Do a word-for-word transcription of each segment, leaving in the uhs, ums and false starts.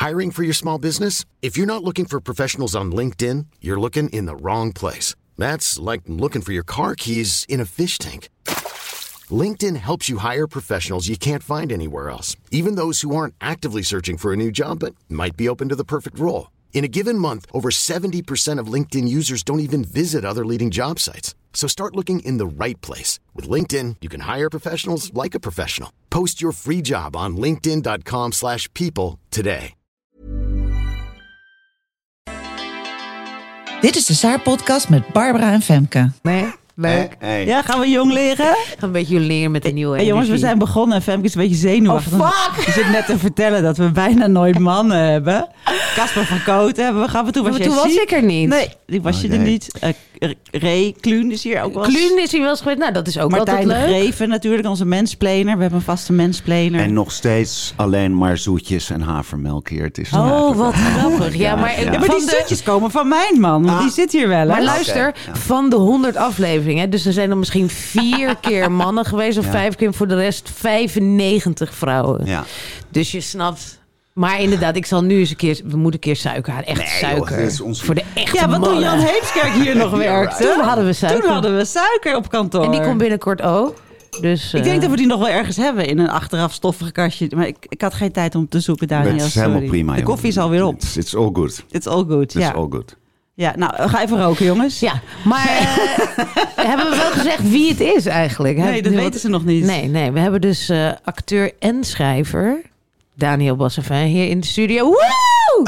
Hiring for your small business? If you're not looking for professionals on LinkedIn, you're looking in the wrong place. That's like looking for your car keys in a fish tank. LinkedIn helps you hire professionals you can't find anywhere else, even those who aren't actively searching for a new job but might be open to the perfect role. In a given month, over seventy percent of LinkedIn users don't even visit other leading job sites. So start looking in the right place. With LinkedIn, you can hire professionals like a professional. Post your free job on linkedin.com slash people today. Dit is de Saar-podcast met Barbara en Femke. Nee, leuk. Hey, hey. Ja, gaan we jong leren? Ik ga een beetje leren met de nieuwe Hey, jongens, we zijn begonnen en Femke is een beetje zenuwachtig. Oh, fuck! Je zit net te vertellen dat we bijna nooit mannen hebben. Casper van Kooten hebben we gehad. Toen was, maar jij toen was ziek. ik er niet. Nee, die was Oh, je nee. er niet. Uh, Ray Kluun is hier ook wel. Kluun is hier wel eens geweest. Nou, dat is ook Martijn de altijd leuk. Greven natuurlijk, onze mensplaner. We hebben een vaste mensplaner. En nog steeds alleen maar zoetjes en havermelk hier. Het is Oh, wat grappig. Ja, maar, Ja. Ja, maar van die de- zoetjes komen van mijn man. Want Ah. die zit hier wel. Hè? Maar luister, Oké, ja. van de honderd afleveringen, dus er zijn er misschien vier keer mannen geweest of Ja. vijf keer, voor de rest vijfennegentig vrouwen. Ja. Dus je snapt. Maar inderdaad, ik zal nu eens een keer, we moeten een keer suiker halen. Echt Nee, joh, suiker. dit is ons- Voor de echte Ja, want toen mannen. Jan Heemskerk hier nog werkte, Toen hadden we suiker. Toen hadden we suiker op kantoor. En die komt binnenkort ook. Dus, Ik eh, denk dat we die nog wel ergens hebben in een achteraf stoffig kastje. Maar ik, ik had geen tijd om te zoeken, Daniel. Het is helemaal sorry. prima. De koffie is alweer op. It's, it's all good. It's all good. It's Ja. all good. Ja, nou, ga even roken, jongens. Ja, maar eh, hebben we wel gezegd wie het is eigenlijk? Nee, dat weten ze nog niet. Nee, nee, we hebben dus uh, acteur en schrijver Daniel Bassevin hier in de studio. Woe!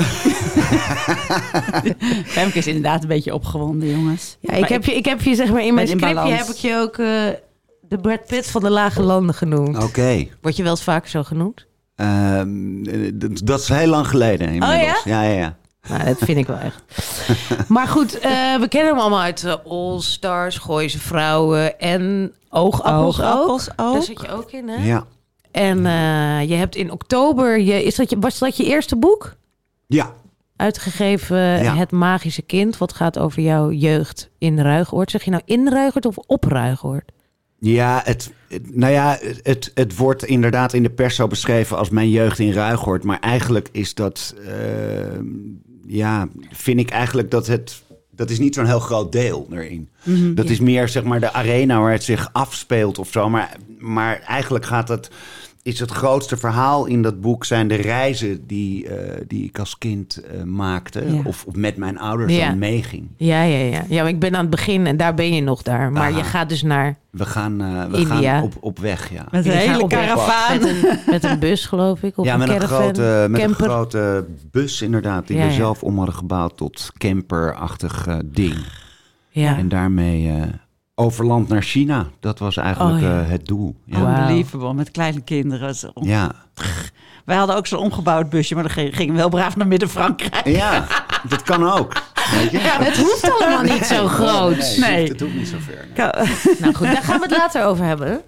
Femke is inderdaad een beetje opgewonden, jongens. Ja, ik, Maar heb je, ik heb je zeg maar in mijn ben in scriptje balans. heb ik je ook uh, de Brad Pitt van de lage landen genoemd. Oké. Okay. Word je wel eens vaker zo genoemd? Um, d- dat is heel lang geleden inmiddels. Oh ja? Ja, ja, ja. Nou, dat vind ik wel echt. Maar goed, uh, we kennen hem allemaal uit uh, All Stars, Gooise Vrouwen en Oogappels, Oogappels ook. ook. Daar zit je ook in, hè? Ja. En uh, je hebt in oktober, je, is dat je, was dat je eerste boek? Ja. Uitgegeven, Ja. Het Magische Kind. Wat gaat over jouw jeugd in Ruigoord. Zeg je nou in Ruigoord of op Ruigoord? Ja, het, het, nou ja, het, het wordt inderdaad in de pers zo beschreven als mijn jeugd in Ruigoord. Maar eigenlijk is dat, uh, ja, vind ik eigenlijk dat het, dat is niet zo'n heel groot deel erin. Mm-hmm. Dat Ja. is meer zeg maar de arena waar het zich afspeelt of zo. Maar, maar eigenlijk gaat het, is het grootste verhaal in dat boek zijn de reizen die, uh, die ik als kind uh, maakte. Ja. Of, of met mijn ouders Ja. dan meeging. Ja, ja, ja. Ja, maar ik ben aan het begin en daar ben je nog daar. Maar Aha. je gaat dus naar We gaan, uh, we India. gaan op, op weg, ja. Met een Je gaat hele op weg. karavaan. met een, met een bus, geloof ik. Of Ja, een met, een caravan, grote, met een camper. grote bus inderdaad, die Ja, we ja. zelf om hadden gebouwd tot camperachtig uh, ding. Ja. En daarmee uh, over land naar China. Dat was eigenlijk Oh, ja. uh, het doel. Ja. Wauw. Unbelievable, met kleine kinderen. Zo. Ja. Wij hadden ook zo'n omgebouwd busje, maar dan ging- gingen we wel braaf naar Midden-Frankrijk. ja, dat kan ook. Weet je? Het hoeft allemaal niet zo groot. Nee, Nee. Het, het hoeft niet zo ver. nee. Nou goed, daar gaan we het later over hebben.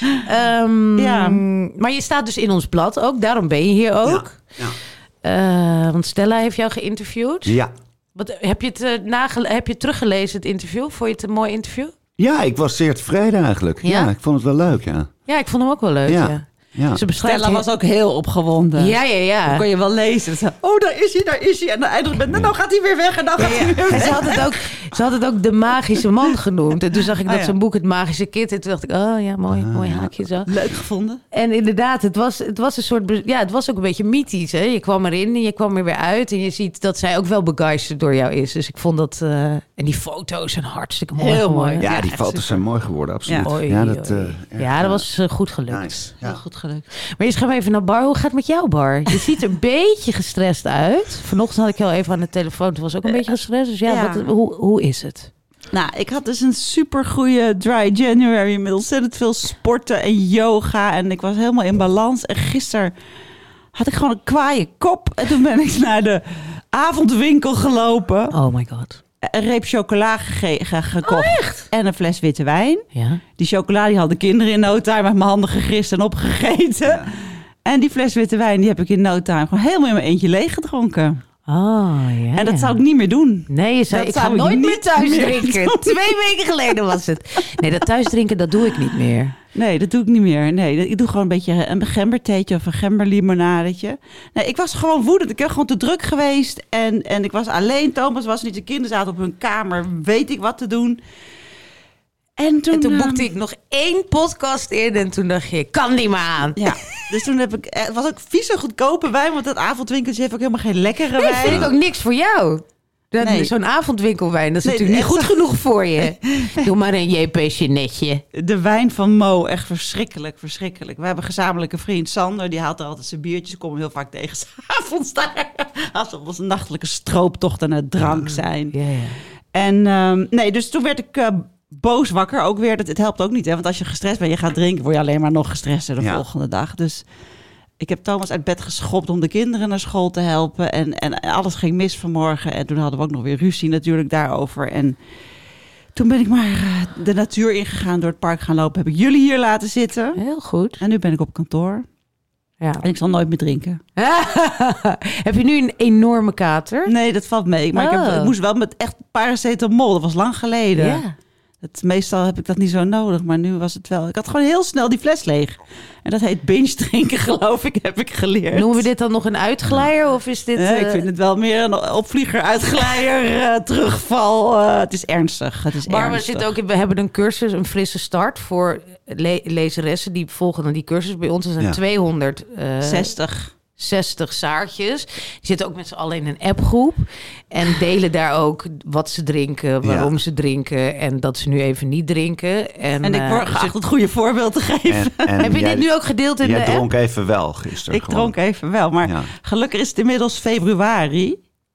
Um, Ja. Maar je staat dus in ons blad ook, daarom ben je hier ook. Ja. Uh, want Stella heeft jou geïnterviewd. Ja. Wat, heb, je het, uh, nagele- heb je teruggelezen, het interview? Vond je het een mooi interview? ja, ik was zeer tevreden eigenlijk. Ja, Ja? ik vond het wel leuk, ja. Ja, ik vond hem ook wel leuk. Ja. Ja. ja. Ze beschrijft Stella was ook heel opgewonden. Ja, ja, ja. Dan kon je wel lezen. Ze, oh, daar is hij, daar is hij. En dan eindigt met, nou, nou gaat hij weer weg en dan gaat hij weer En weg. ze had, het ook, ze had het ook de magische man genoemd. En toen zag ik dat Oh, ja. zijn boek Het Magische Kind. En toen dacht ik, oh ja, mooi, Ah, mooi ja. haakje zo. Leuk gevonden. En inderdaad, het was, het was een soort... be- Ja, het was ook een beetje mythisch. Hè? Je kwam erin en je kwam er weer uit. En je ziet dat zij ook wel begeisterd door jou is. Dus ik vond dat... uh, en die foto's zijn hartstikke mooi Heel geworden. mooi. Ja, Ja, die echt foto's super. zijn mooi geworden, absoluut. Oei, ja, dat, oei. uh, erg, ja, dat uh, was uh, goed gelukt. nice. Heel Ja. goed gelukt. Maar eerst gaan we even naar Bar. Hoe gaat het met jou, Bar? Je ziet er een beetje gestrest uit. Vanochtend had ik jou even aan de telefoon. Toen was ook een beetje gestrest. Dus ja, Ja. Wat, hoe, hoe is het? Nou, ik had dus een super goede dry January met ontzettend veel sporten en yoga. En ik was helemaal in balans. En gisteren had ik gewoon een kwaaie kop. En toen ben ik naar de avondwinkel gelopen. Oh my god. Een reep chocola gege- ge- gekocht. Oh, echt? En een fles witte wijn. Ja. Die chocola die hadden kinderen in no time met mijn handen gegist en opgegeten. Ja. En die fles witte wijn die heb ik in no time gewoon helemaal in mijn eentje leeg gedronken. Oh, ja. En dat ja. zou ik niet meer doen. Nee, je zei, Dat ik ga zou ik nooit meer niet thuis meer drinken. doen. Twee weken geleden was het. Nee, dat thuis drinken, dat doe ik niet meer. Nee, dat doe ik niet meer. Nee, ik doe gewoon een beetje een gembertheetje of een gemberlimonadetje. Nee, ik was gewoon woedend. Ik ben gewoon te druk geweest. En, en ik was alleen. Thomas was niet. De kinderen zaten op hun kamer. Weet ik wat te doen. En toen, en toen uh, boekte ik nog één podcast in en toen dacht je, kan die maar aan. Ja, dus toen heb ik, het was ook vieze goedkope wijn, want dat avondwinkeltje heeft ook helemaal geen lekkere Nee, wijn. vind ik ook niks voor jou. Dat, Nee. Zo'n avondwinkelwijn, dat is Nee, natuurlijk niet echt goed genoeg voor je. Doe maar een J P'sje netje. De wijn van Mo, echt verschrikkelijk, verschrikkelijk. We hebben een gezamenlijke vriend, Sander, die haalt er altijd zijn biertjes. Ik kom hem heel vaak tegen 's avonds daar. Alsof het een nachtelijke strooptocht aan het drank zijn. Ja, ja. En um, nee, dus toen werd ik uh, boos wakker ook weer. Dat, het helpt ook niet, hè? Want als je gestrest bent, je gaat drinken, word je alleen maar nog gestresster de Ja. volgende dag. Dus ik heb Thomas uit bed geschopt om de kinderen naar school te helpen. En, en alles ging mis vanmorgen. En toen hadden we ook nog weer ruzie natuurlijk daarover. En toen ben ik maar uh, de natuur ingegaan, door het park gaan lopen. Heb ik jullie hier laten zitten. Heel goed. En nu ben ik op kantoor. Ja. En ik zal nooit meer drinken. Heb je nu een enorme kater? Nee, dat valt mee. Maar ik, heb, Oh. ik moest wel met echt paracetamol. Dat was lang geleden. Ja. Het, meestal heb ik dat niet zo nodig, maar nu was het wel. Ik had gewoon heel snel die fles leeg. En dat heet binge drinken, geloof ik, heb ik geleerd. Noemen we dit dan nog een uitglijer of is dit... Ja, ik uh, vind het wel meer een opvlieger, uitglijer, uh, terugval. Uh, het is ernstig. Het is Maar we, ernstig. zitten ook in, we hebben een cursus, een frisse start voor le- lezeressen die volgen dan die cursus bij ons. Er zijn Ja. tweehonderdzestig zestig. zaartjes. Die zitten ook met z'n allen in een appgroep. En delen daar ook wat ze drinken, waarom Ja. ze drinken. En dat ze nu even niet drinken. En, En ik eh, word geacht het goede voorbeeld te geven. En, en heb je jij, dit nu ook gedeeld in jij de app? dronk even wel gisteren. Ik gewoon. dronk even wel, maar Ja. gelukkig is het inmiddels februari.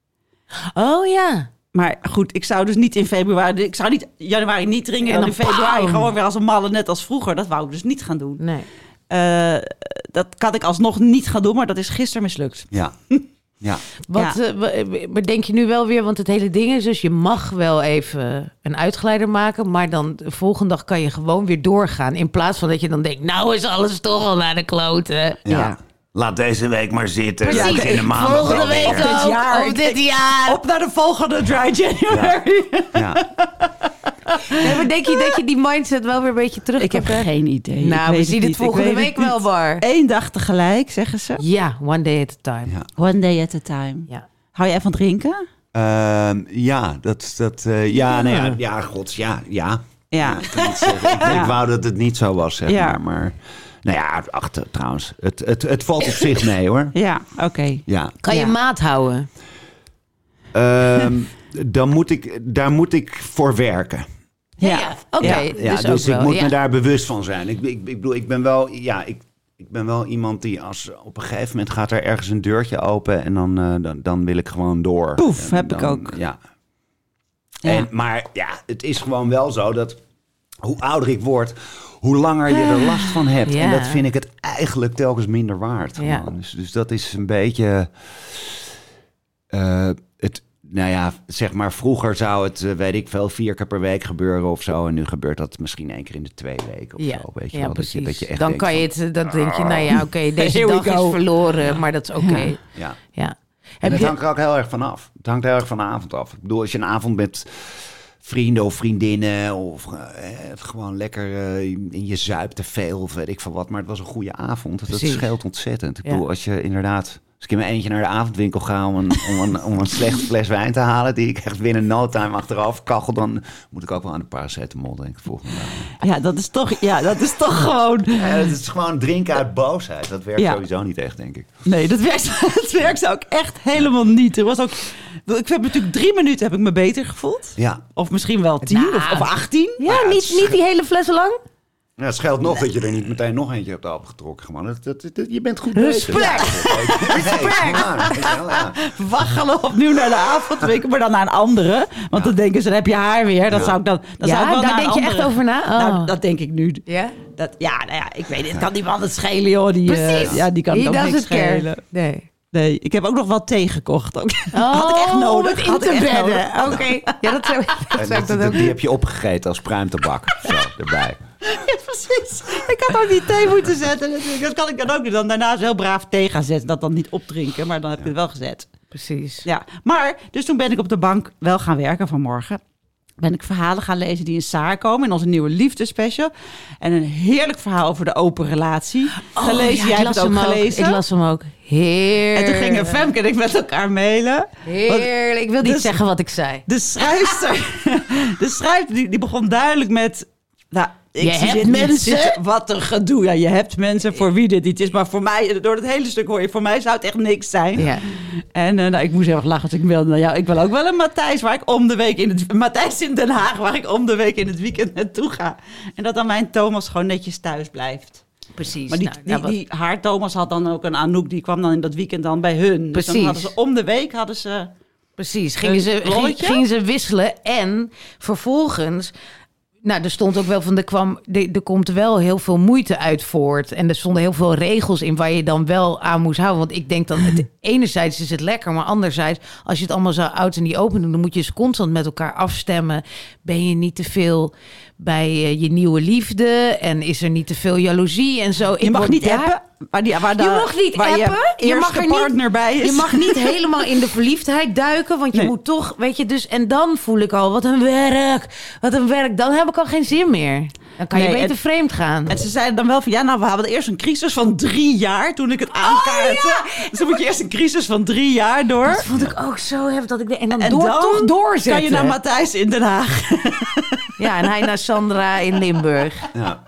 Oh ja. Maar goed, ik zou dus niet in februari... Ik zou niet januari niet drinken En en dan in dan februari bam! gewoon weer als een malle, net als vroeger. Dat wou ik dus niet gaan doen. Nee. Uh, dat kan ik alsnog niet gaan doen, maar dat is gisteren mislukt. Ja. Ja. Wat Ja. eh, wa- maar denk je nu wel weer, want het hele ding is dus je mag wel even een uitgeleider maken, maar dan de volgende dag kan je gewoon weer doorgaan. In plaats van dat je dan denkt, nou is alles toch al naar de kloten. Ja. Ja. Laat deze week maar zitten. Precies. Ja, in de maand Volgende nog wel week weer. Dit ook. jaar. Of dit jaar. Op naar de volgende dry January. Ja. Nee, maar denk je dat je die mindset wel weer een beetje terug Ik heb kan krijgen? geen idee. Ik Nou, we weet zien het niet. Ik volgende weet week het wel, niet. Bar. Eén dag tegelijk, zeggen ze. Ja, one day at a time. Ja. One day at a time. Ja. Hou jij van drinken? Ehm, ja, dat... dat eh, ja, Ja. nee, ja, ja, god, ja, ja. Ja. ik, kan niet zeggen. ik, Ja. ik wou dat het niet zo was, zeg Ja. maar. Maar, nou ja, ach, t- trouwens, het, het, het valt op zich mee, hoor. Ja, oké. Ja. Kan je Ja. maat houden? Ehm, dan moet ik, daar moet ik voor werken. Ja. Oké, Ja. Ja, dus, dus ook ik wel. moet ja. me daar bewust van zijn. Ik, ik, ik bedoel, ik ben wel, ja, ik, ik ben wel iemand die als op een gegeven moment gaat er ergens een deurtje open en dan, eh, dan, dan wil ik gewoon door. Poef, En heb ik dan- ook. Ja. Ja. En, maar ja, het is gewoon wel zo dat hoe ouder ik word, hoe langer je er last van hebt. Ja. En dat vind ik het eigenlijk telkens minder waard. Ja. Gewoon. Dus, dus dat is een beetje eh, het. Nou ja, zeg maar, vroeger zou het, eh, weet ik veel, vier keer per week gebeuren of zo. En nu gebeurt dat misschien één keer in de twee weken of Ja, zo. Weet je ja wel? Dat precies. je, dat je echt dan denkt kan je van, het, dan denk je, nou ja, oké, deze Here we dag is go. verloren, maar dat is oké. Ja. Ja. Ja. En Heb het je, hangt er ook heel erg van af. Het hangt heel erg van de avond af. Ik bedoel, als je een avond met vrienden of vriendinnen of eh, gewoon lekker eh, in je zuipt te veel of weet ik veel wat. Maar het was een goede avond. Dat Precies. scheelt ontzettend. Ik Ja. bedoel, als je inderdaad... Als ik in mijn eentje naar de avondwinkel ga om een, om een, om een slechte fles wijn te halen, die ik echt binnen no time achteraf kachel, dan moet ik ook wel aan de paracetamol denken volgende dag. Ja, dat is toch, ja, dat is toch gewoon... Ja, het is gewoon drinken uit boosheid. Dat werkt Ja. sowieso niet echt, denk ik. Nee, dat werkt, dat werkt ook echt helemaal niet. Er was ook... Ik heb natuurlijk drie minuten heb ik me beter gevoeld. Ja. Of misschien wel tien Nou, of, of achttien. ja, Maar ja, niet, het is- niet die hele fles lang? Ja, het scheelt nog dat je er niet meteen nog eentje hebt opgetrokken. Gewoon. Dat, dat, dat- je bent goed bezig. Respect. Ja, Respect. Ja, Waggelen opnieuw naar de avondwinkel, maar dan naar een andere. Want dan denken ze, dan heb je haar weer. Dat Ja. zou ik dan, dan zou ik Ja, wel daar naar denk een je andere- echt over na? Oh. Nou, dat denk ik nu. Ja? Dat, ja, nou ja, ik weet het. Het kan die man het schelen, joh. Die, eh, Precies. ja, die kan het He ook niks doesn't care. schelen. Nee. Nee, ik heb ook nog wel thee gekocht. Ook. Oh, had ik echt nodig. om het in Had ik te echt bedden. nodig. Oké. Ja, dat zou, dat En zou ik dat- dan ook die heb je opgegeten als pruimtabak. Zo, erbij. Ja, precies. Ik had ook die thee moeten zetten. natuurlijk. Dat kan ik dan ook doen. Dan daarna heel braaf thee gaan zetten. Dat dan niet opdrinken, maar dan heb ik het wel gezet. Precies. Ja, maar dus toen ben ik op de bank wel gaan werken vanmorgen. ben ik verhalen gaan lezen die in Saar komen. In onze nieuwe liefdespecial. En een heerlijk verhaal over de open relatie. Oh, gelezen. ja, Jij hebt het ook gelezen. Ik las hem ook. Heerlijk. En toen gingen Femke en ik met elkaar mailen. Heerlijk. Ik wil niet Dus- zeggen wat ik zei. De schrijfster, de schrijfster die, die begon duidelijk met... Nou, ik Je zie hebt dit niet mensen? zitten. Wat een gedoe. Ja, je hebt mensen voor wie dit niet is. Maar voor mij, door het hele stuk hoor je... Voor mij zou het echt niks zijn. Ja. En uh, nou, ik moest heel erg lachen. Dus ik wilde naar jou. Ik wil ook wel een Matthijs waar ik om de week in het... Matthijs in Den Haag waar ik om de week in het weekend naartoe ga. En dat dan mijn Thomas gewoon netjes thuis blijft. Precies. Maar die, Nou, die, nou, wat- die, haar Thomas had dan ook een Anouk. Die kwam dan in dat weekend dan bij hun. Dus Precies. dan hadden ze om de week hadden ze... Precies, gingen Een ze, ging, lolletje? gingen ze wisselen. En vervolgens, nou, er stond ook wel van, er kwam, er, er komt wel heel veel moeite uit voort. En er stonden heel veel regels in waar je dan wel aan moest houden. Want ik denk dat het, enerzijds is het lekker, maar anderzijds, als je het allemaal zo oud en niet open doet, dan moet je dus constant met elkaar afstemmen. Ben je niet te veel bij uh, je nieuwe liefde? En is er niet te veel jaloezie en zo? Je Ik mag word niet daar- appen. Waar die, waar de, Je mag niet waar appen. Je, Je mag eerste er niet- partner bij is. Je mag niet helemaal in de verliefdheid duiken, want je Nee. moet toch, weet je, dus en dan voel ik al, wat een werk, wat een werk. Dan heb ik al geen zin meer. Dan kan je Nee, beter en- vreemd gaan. En ze zeiden dan wel van, ja, nou, we hadden eerst een crisis van drie jaar toen ik het aankaartte. Dus dan moet je eerst een crisis van drie jaar door. Dat vond ik ook zo heftig. Dat ik de, en dan, En door, dan toch doorzetten. kan je naar Matthijs in Den Haag. Ja, en hij naar Sandra in Limburg. Ja.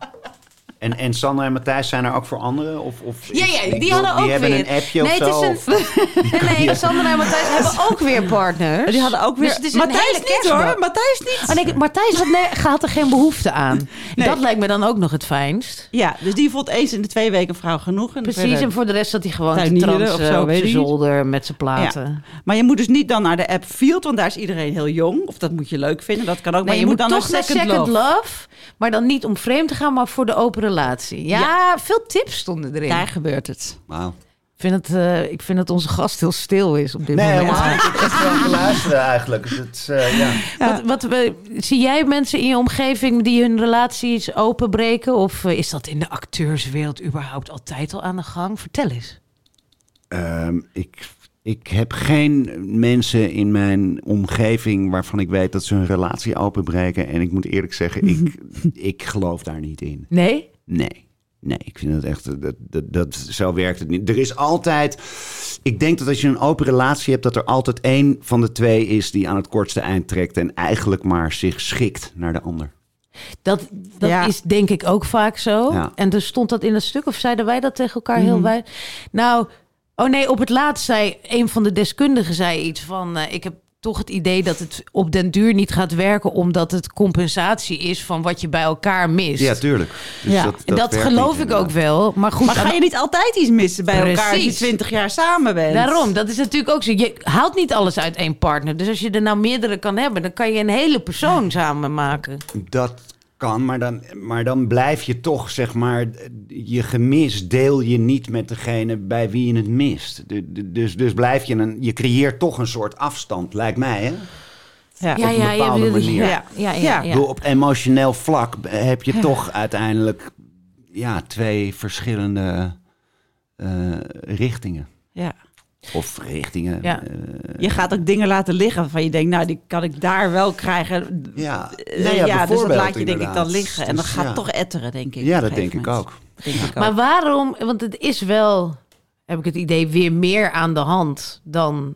En, en Sandra en Matthijs zijn er ook voor anderen? Of, of Ja, is- ja, ik die bedoel, hadden ook die hebben weer. een appje nee, of zo? het is een, nee, nee, Sandra en Matthijs hebben ook weer partners. Die hadden ook weer... Dus het is een Matthijs hele niet kerstbal. hoor, Matthijs niet. Oh, nee, Matthijs had, nee, had er geen behoefte aan. Nee. Dat lijkt me dan ook nog het fijnst. Ja, dus die vond eens in de twee weken vrouw genoeg. En Precies, verder- en voor de rest zat hij gewoon te tuinieren transen of zo, op weet zijn ik niet. zolder met zijn platen. Maar je moet dus niet dan naar de app Field, want daar is iedereen heel jong. Of dat moet je leuk vinden, dat kan ook. Maar Nee, je, moet dan toch naar Second, Love. Love. Maar dan niet om vreemd te gaan, maar voor de open relatie. Ja, Ja. veel tips stonden erin. Daar gebeurt het. Wauw. Ik vind, het, uh, ik vind dat onze gast heel stil is op dit Nee, moment. helemaal niet. Ik heb wel te luisteren eigenlijk. Het, is, uh, ja. Wat, wat, we- zie jij mensen in je omgeving die hun relaties openbreken? Of uh, is dat in de acteurswereld überhaupt altijd al aan de gang? Vertel eens. Um, ik, ik heb geen mensen in mijn omgeving waarvan ik weet dat ze hun relatie openbreken. En ik moet eerlijk zeggen, ik, ik geloof daar niet in. Nee? Nee. Nee, ik vind het echt, dat, dat, dat, zo werkt het niet. Er is altijd, ik denk dat als je een open relatie hebt, dat er altijd één van de twee is die aan het kortste eind trekt en eigenlijk maar zich schikt naar de ander. Dat, dat Ja. is denk ik ook vaak zo. Ja. En dus stond dat in het stuk, of zeiden wij dat tegen elkaar heel Mhm. wijd? Nou, oh nee, op het laatst zei een van de deskundigen zei iets van, uh, ik heb toch het idee dat het op den duur niet gaat werken, omdat het compensatie is van wat je bij elkaar mist. Ja, tuurlijk. Dus Ja, En dat werkt geloof niet, ik ook inderdaad. wel. Maar goed, Maar ga je niet altijd iets missen bij elkaar als je Precies. twintig jaar samen bent? daarom, dat is natuurlijk ook zo. Je haalt niet alles uit één partner. Dus als je er nou meerdere kan hebben, dan kan je een hele persoon samen maken. Dat kan, maar dan, maar dan blijf je toch, zeg maar, je gemis deel je niet met degene bij wie je het mist. De- de- Dus, dus blijf je een, je creëert toch een soort afstand, lijkt mij, hè? Ja. Ja, een ja, ja, bepaalde ja, manier. ja, ja, ja, Ja. ja. Ik bedoel, op emotioneel vlak heb je toch uiteindelijk ja, twee verschillende eh, richtingen. Ja. Of richtingen. Ja. eh, Je gaat ook dingen laten liggen waarvan je denkt, nou, die kan ik daar wel krijgen. ja, Eh, Nou ja, dus dat bijvoorbeeld laat je denk ik dan inderdaad. liggen. En dat Dus gaat ja. toch etteren, denk ik. Ja, op dat een denk gegeven ik moment. ook. Denk ik ook. Maar waarom, want het is wel, heb ik het idee, weer meer aan de hand dan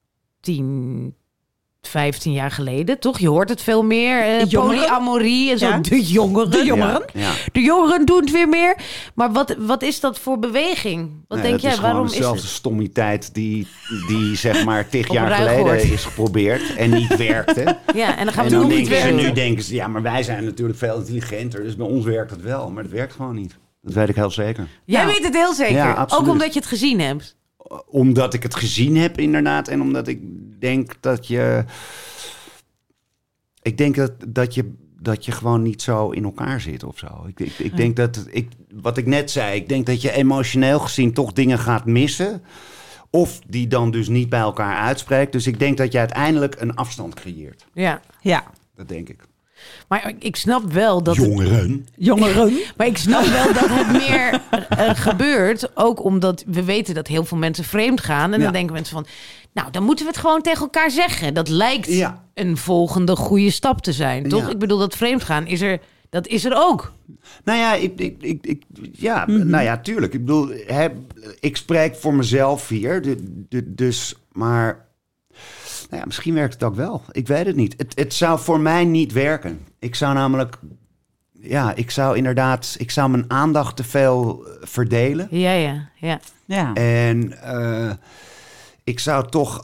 tien, vijftien jaar geleden, toch? Je hoort het veel meer. eh, De jongeren? polyamorie en zo. Ja. De jongeren. De jongeren? Ja, ja. De jongeren doen het weer meer. Maar wat, wat is dat voor beweging? Wat Nee, denk dat jij? is gewoon Waarom is dezelfde het? stommiteit die, die zeg maar tig Op jaar Ruigoord. geleden is geprobeerd en niet werkte. Ja, en dan gaan En we dan het nog niet denken ze, weer nu doen. denken ze, ja, maar wij zijn natuurlijk veel intelligenter, dus bij ons werkt het wel. Maar dat werkt gewoon niet. Dat weet ik heel zeker. Jij Nou, weet het heel zeker. ja, absoluut. Ook omdat je het gezien hebt. Omdat ik het gezien heb, inderdaad. En omdat ik denk dat je... Ik denk dat, dat je... dat je gewoon niet zo in elkaar zit of zo. Ik, ik, ik denk dat... Ik, wat ik net zei, ik denk dat je emotioneel gezien toch dingen gaat missen. Of die dan dus niet bij elkaar uitspreekt. Dus ik denk dat je uiteindelijk een afstand creëert. Ja. Ja. Dat denk ik. Maar ik snap wel dat... Het, Jongeren. Jongeren. maar ik snap wel dat het meer uh, gebeurt. Ook omdat we weten dat heel veel mensen vreemd gaan. En Ja. dan denken mensen van... Nou, dan moeten we het gewoon tegen elkaar zeggen. Dat lijkt Ja. een volgende goede stap te zijn, toch? Ja. Ik bedoel, dat vreemdgaan is er... Dat is er ook. Nou ja, ik, ik, ik, ik, ja, nou ja, tuurlijk. Ik bedoel, hè, ik spreek voor mezelf hier. De, de, dus, maar nou ja, misschien werkt het ook wel. Ik weet het niet. Het, het zou voor mij niet werken. Ik zou namelijk, ja, ik zou inderdaad, ik zou mijn aandacht te veel verdelen. Ja, ja, ja. Ja. En uh, ik zou toch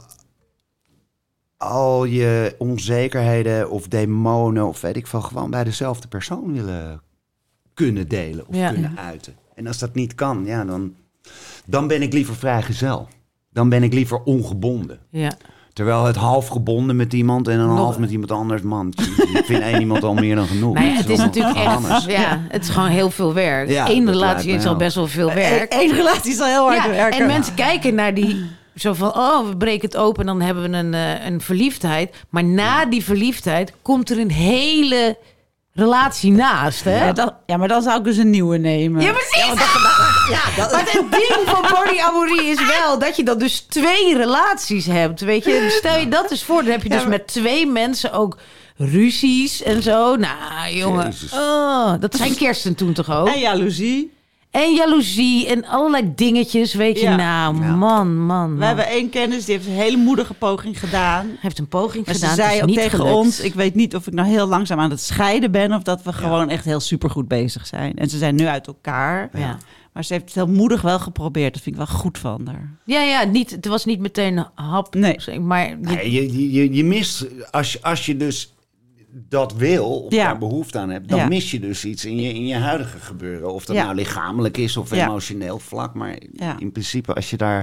al je onzekerheden of demonen of weet ik veel, gewoon bij dezelfde persoon willen kunnen delen of Ja. kunnen uiten. En als dat niet kan, ja, dan, dan ben ik liever vrijgezel. Dan ben ik liever ongebonden. ja. Terwijl het half gebonden met iemand en een Nog- half met iemand anders, man. Ik vind één iemand al meer dan genoeg. Nou ja, het is wel natuurlijk gehannes. echt... Ja, het is gewoon heel veel werk. Ja, Eén dat relatie lijkt mij is al ook. best wel veel werk. Eén relatie is al heel hard Ja, werken. en mensen kijken naar die... Zo van, oh, we breken het open en dan hebben we een, uh, een verliefdheid. Maar na die verliefdheid komt er een hele relatie naast, hè? Ja, dat, ja, maar dan zou ik dus een nieuwe nemen. Ja, precies! Ja, maar het ding van polyamorie is wel dat je dan dus twee relaties hebt, weet je. Stel je dat eens voor, dan heb je dus met twee mensen ook ruzies en zo. Nou, jongen, Jezus. oh, dat zijn Kirsten toen toch ook? En jaloezie. En jaloezie en allerlei dingetjes, weet je. Ja. Nou, Ja. man, man, We man. hebben één kennis, die heeft een hele moedige poging gedaan. Hij heeft een poging Maar gedaan, ze het zei is ook niet tegen gelukt. ons, ik weet niet of ik nou heel langzaam aan het scheiden ben of dat we gewoon echt heel supergoed bezig zijn. En ze zijn nu uit elkaar. Ja. Maar ze heeft het heel moedig wel geprobeerd. Dat vind ik wel goed van haar. Ja, ja, niet, het was niet meteen een hap. Nee. Maar je- Nee, je, je, je, je mist, als je, als je dus dat wil, of Ja. daar behoefte aan hebt, dan Ja. mis je dus iets in je, in je huidige gebeuren. Of dat Ja. nou lichamelijk is of Ja. emotioneel vlak. Maar Ja. in principe, als je daar...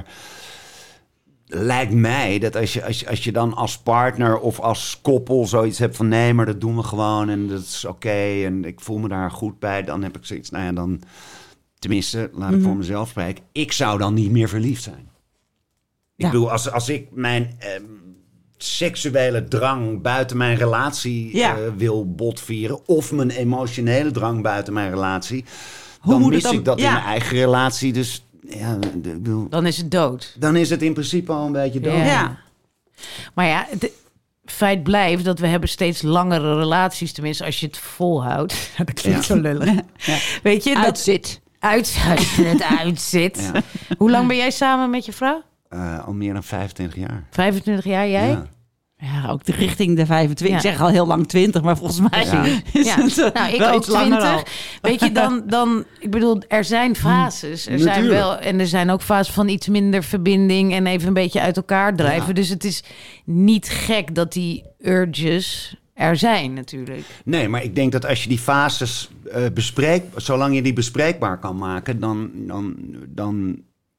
Lijkt mij dat als je, als, je, als je dan als partner of als koppel zoiets hebt van... nee, maar dat doen we gewoon en dat is oké en ik voel me daar goed bij... dan heb ik zoiets, nou ja, dan... Tenminste, laat ik voor mezelf spreken. Ik zou dan niet meer verliefd zijn. Ik Ja. bedoel, als, als ik mijn eh, seksuele drang buiten mijn relatie Ja. eh, wil botvieren... of mijn emotionele drang buiten mijn relatie... Hoe dan moet mis het dan- ik dat ja. in mijn eigen relatie. Dus ja, ik bedoel, dan is het dood. dan is het in principe al een beetje dood. Ja. Ja. Maar ja, het feit blijft dat we hebben steeds langere relaties. Tenminste, als je het volhoudt. Dat klinkt Ja. zo lullig. Weet je, dat Uitzit. uit, als je het uitzit. Ja. Hoe lang ben jij samen met je vrouw? Uh, al meer dan vijfentwintig jaar. vijfentwintig jaar, jij? Ja. Ja, ook de richting de vijfentwintig. Ja. Ik zeg al heel lang twintig, maar volgens mij Ja. is Ja. het eh, Nou, ik wel ook iets langer al. twintig. Weet je, dan, dan... Ik bedoel, er zijn fases. Er zijn Natuurlijk. wel... En er zijn ook fases van iets minder verbinding... en even een beetje uit elkaar drijven. Ja. Dus het is niet gek dat die urges er zijn, natuurlijk. Nee, maar ik denk dat als je die fases uh, bespreekt... zolang je die bespreekbaar kan maken... dan, dan, dan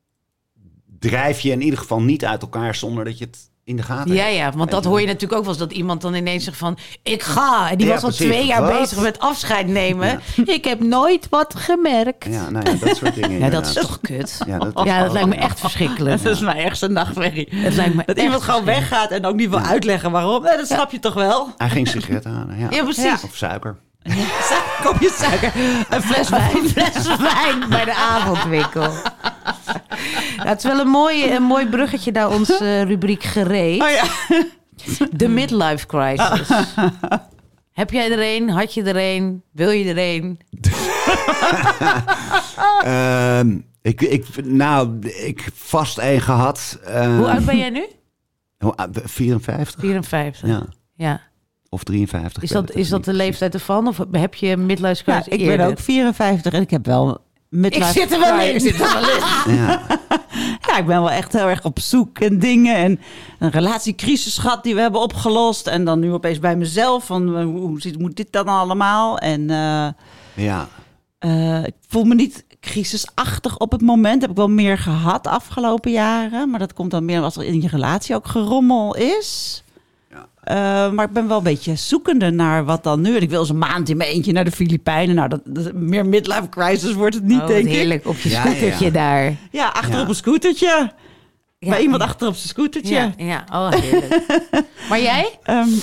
drijf je in ieder geval niet uit elkaar... zonder dat je het in de gaten Ja, hebt. ja, want Weet dat je hoor je wel? natuurlijk ook wel eens... dat iemand dan ineens zegt van... ik ga. En die Ja, was al precies. twee jaar Wat? bezig met afscheid nemen. Ja. Ik heb nooit wat gemerkt. Ja, Ja, nou ja, dat soort dingen. dat is inderdaad. toch kut? Ja, dat, is Ja, dat ook- lijkt me echt verschrikkelijk. Dat is mijn ergste nachtmerrie. Het lijkt me Dat echt iemand gewoon verschrikkelijk. weggaat en ook niet wil uitleggen waarom. Nee, dat snap je toch wel? Hij ging sigaretten halen, ja. Ja, precies. Ja. Of suiker. Su- Kopje suiker, een fles wijn. Een fles wijn bij de avondwinkel. Ja, het is wel een mooi, een mooi bruggetje naar onze rubriek gereed. Oh ja. De midlife crisis. Heb jij er een? Had je er een? Wil je er een? Ehm, ik, ik, nou, ik vast één gehad. Ehm, Hoe oud ben jij nu? hoe oud- vierenvijftig? vierenvijftig. Ja. Ja. Of drieënvijftig. Is ik weet dat, het is dat niet de precies. leeftijd ervan? Of heb je midlife Ja, crisis ik ben eerder? ook vierenvijftig en ik heb wel midlife Ik zit er wel in. crisis. Ik zit er wel in. Ja. Ja, ik ben wel echt heel erg op zoek en dingen. En een relatiecrisis gehad die we hebben opgelost. En dan nu opeens bij mezelf. Van, uh, hoe hoe zit, moet dit dan allemaal? En uh, ja. uh, ik voel me niet crisisachtig op het moment. Heb ik wel meer gehad de afgelopen jaren. Maar dat komt dan meer als er in je relatie ook gerommel is. Uh, maar ik ben wel een beetje zoekende naar wat dan nu. En ik wil eens een maand in mijn eentje naar de Filipijnen. Nou, dat, dat, meer midlife crisis wordt het niet, Oh, denk wat ik. heerlijk op je Ja, scootertje ja. daar. Ja, achter Ja. op een scootertje. Ja. Bij iemand achter op zijn scootertje. Ja, ja. Oh, heerlijk. Maar jij? Ehm,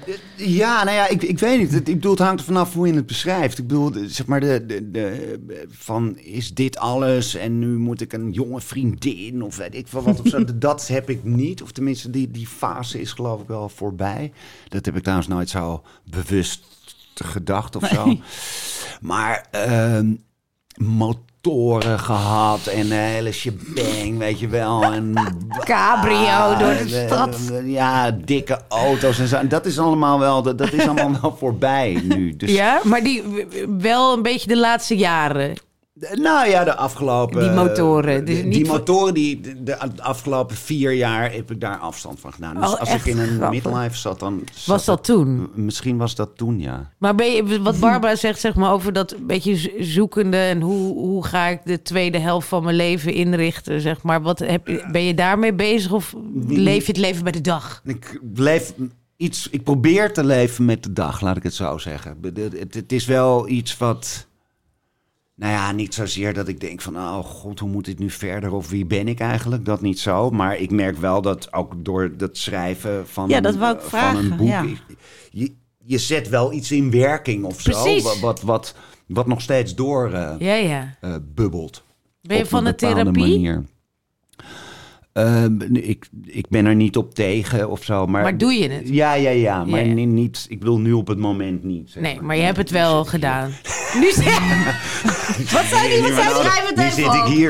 Ja, nou ja, ik, ik weet niet. Ik bedoel, het hangt er vanaf hoe je het beschrijft. Ik bedoel, zeg maar, de, de, de, van is dit alles en nu moet ik een jonge vriendin of weet ik veel wat of zo. Dat heb ik niet. Of tenminste, die, die fase is geloof ik wel voorbij. Dat heb ik trouwens nooit zo bewust gedacht of zo. Nee. Maar uh, motoren gehad en een hele shebang, weet je wel. En, cabrio ah, door de stad. Ja, dikke auto's en zo. En dat is allemaal wel, dat, dat is allemaal wel voorbij nu. Dus, ja, maar die wel een beetje de laatste jaren. Nou ja, de afgelopen... Die motoren. Dus die, die motoren, die, de, de afgelopen vier jaar heb ik daar afstand van gedaan. Dus oh, als ik in een grappig. midlife zat, dan... Zat was dat het, toen? Misschien was dat toen, ja. Maar ben je, wat Barbara zegt, zeg maar, over dat beetje zoekende... en hoe, hoe ga ik de tweede helft van mijn leven inrichten, zeg maar. Wat heb, ben je daarmee bezig of leef je het leven bij de dag? Ik leef... Iets, ik probeer te leven met de dag, laat ik het zo zeggen. Het, het, het is wel iets wat... Nou ja, niet zozeer dat ik denk van... oh god, hoe moet dit nu verder? Of wie ben ik eigenlijk? Dat niet zo. Maar ik merk wel dat ook door het schrijven van, ja, een, dat wou ik van vragen, een boek... Ja. Je, je zet wel iets in werking of zo. Wat, wat, wat, wat nog steeds door uh, ja, ja. Uh, bubbelt. Ben je van de therapie? Manier. Uh, ik, ik ben er niet op tegen of zo. Maar, maar doe je het? Ja, ja, ja. Maar ja, ja. niet, ik bedoel nu op het moment niet. Zeg nee, maar. maar je hebt het wel nu gedaan. Nu zit Wat zei die? Wat zei die? Schrijf het nu even zit op. ik hier.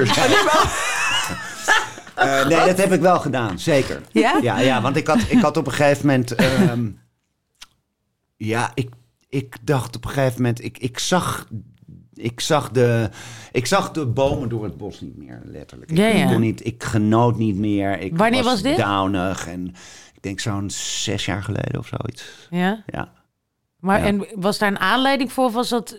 uh, nee, dat heb ik wel gedaan. Zeker. Ja? Ja, ja, want ik had, ik had op een gegeven moment... Um, ja, ik, ik dacht op een gegeven moment... Ik, ik zag... Ik zag, de, ik zag de bomen door het bos niet meer, letterlijk. Ik, ja, ja. kon niet, ik genoot niet meer. Ik Wanneer was, was dit? downig. En ik denk zo'n zes jaar geleden of zoiets. Ja? Ja. Maar ja. En was daar een aanleiding voor? Of was dat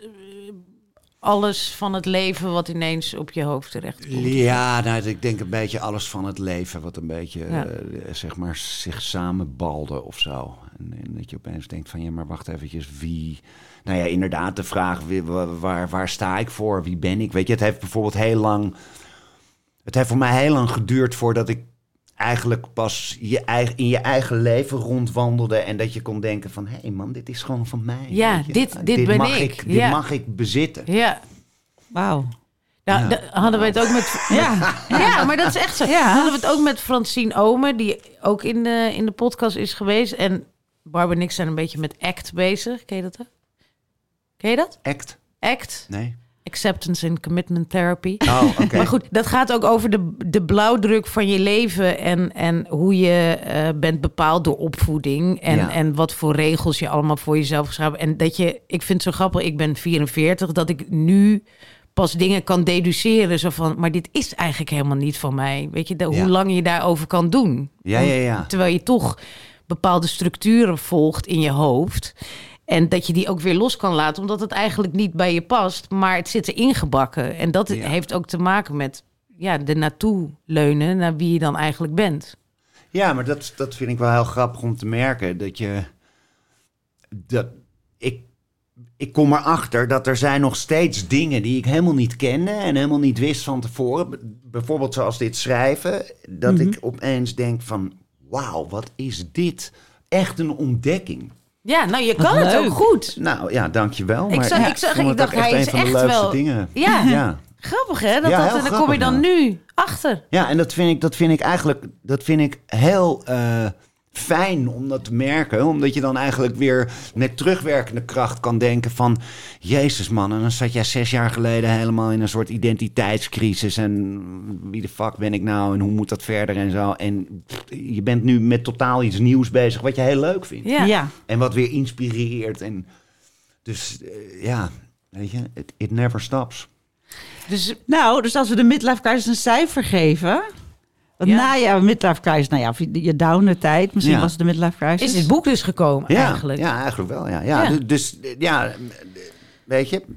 alles van het leven wat ineens op je hoofd terecht komt? Ja, nou, ik denk een beetje alles van het leven... wat een beetje, ja. uh, zeg maar, zich samenbalde of zo. En, en dat je opeens denkt van... ja, maar wacht eventjes, wie... Nou ja, inderdaad, de vraag, waar, waar, waar sta ik voor? Wie ben ik? Weet je, het heeft bijvoorbeeld heel lang... Het heeft voor mij heel lang geduurd voordat ik eigenlijk pas je eigen, in je eigen leven rondwandelde... en dat je kon denken van, hé hey man, dit is gewoon van mij. Ja, dit, dit, dit ben mag ik. ik. Dit ja. mag ik bezitten. Ja. Wauw. Nou, ja. da- hadden we het ook met... Ja. ja, maar dat is echt zo. Ja. Hadden we het ook met Francine Omen, die ook in de, in de podcast is geweest. En Barbara en ik zijn een beetje met ACT bezig. Ken je dat? Hè? Ken je dat? ACT? ACT. Nee. Acceptance and Commitment Therapy. Oh, oké. Okay. Maar goed, dat gaat ook over de, de blauwdruk van je leven... en, en hoe je uh, bent bepaald door opvoeding... En, ja. en wat voor regels je allemaal voor jezelf geschreven. En dat je, ik vind het zo grappig, ik ben vierenveertig... dat ik nu pas dingen kan deduceren. Zo van, maar dit is eigenlijk helemaal niet van mij. Weet je, de, ja. hoe lang je daarover kan doen. Ja, ja, ja. Terwijl je toch bepaalde structuren volgt in je hoofd... En dat je die ook weer los kan laten, omdat het eigenlijk niet bij je past. Maar het zit erin gebakken. En dat ja. heeft ook te maken met ja, de naartoe leunen naar wie je dan eigenlijk bent. Ja, maar dat, dat vind ik wel heel grappig om te merken. Dat je... Dat, ik, ik kom erachter dat er zijn nog steeds dingen die ik helemaal niet kende... en helemaal niet wist van tevoren. Bijvoorbeeld zoals dit schrijven. Dat mm-hmm. ik opeens denk van... wauw, wat is dit? Echt een ontdekking. Ja, nou, je kan het ook goed. Nou ja, dankjewel. Ik, maar zag, ja, ik, zag, ik, ik dacht, hij is echt wel... Dingen. Ja, ja, grappig hè? Dat, ja, dat, en dan kom je dan ja. nu achter. Ja, en dat vind ik, dat vind ik eigenlijk dat vind ik heel uh, fijn om dat te merken. Omdat je dan eigenlijk weer met terugwerkende kracht kan denken van... Jezus man, en dan zat jij zes jaar geleden helemaal in een soort identiteitscrisis. En wie de fuck ben ik nou en hoe moet dat verder en zo. En je bent nu met totaal iets nieuws bezig wat je heel leuk vindt. Ja. Ja. En wat weer inspireert. En dus uh, ja, weet je, it, it never stops. Dus, nou, dus als we de midlife crisis een cijfer geven... Want ja. na je midlife crisis, nou ja, je downer tijd, misschien ja. was het de midlife crisis. Is dit boek dus gekomen ja, eigenlijk? Ja, eigenlijk wel, ja. ja, ja. Dus ja, weet je,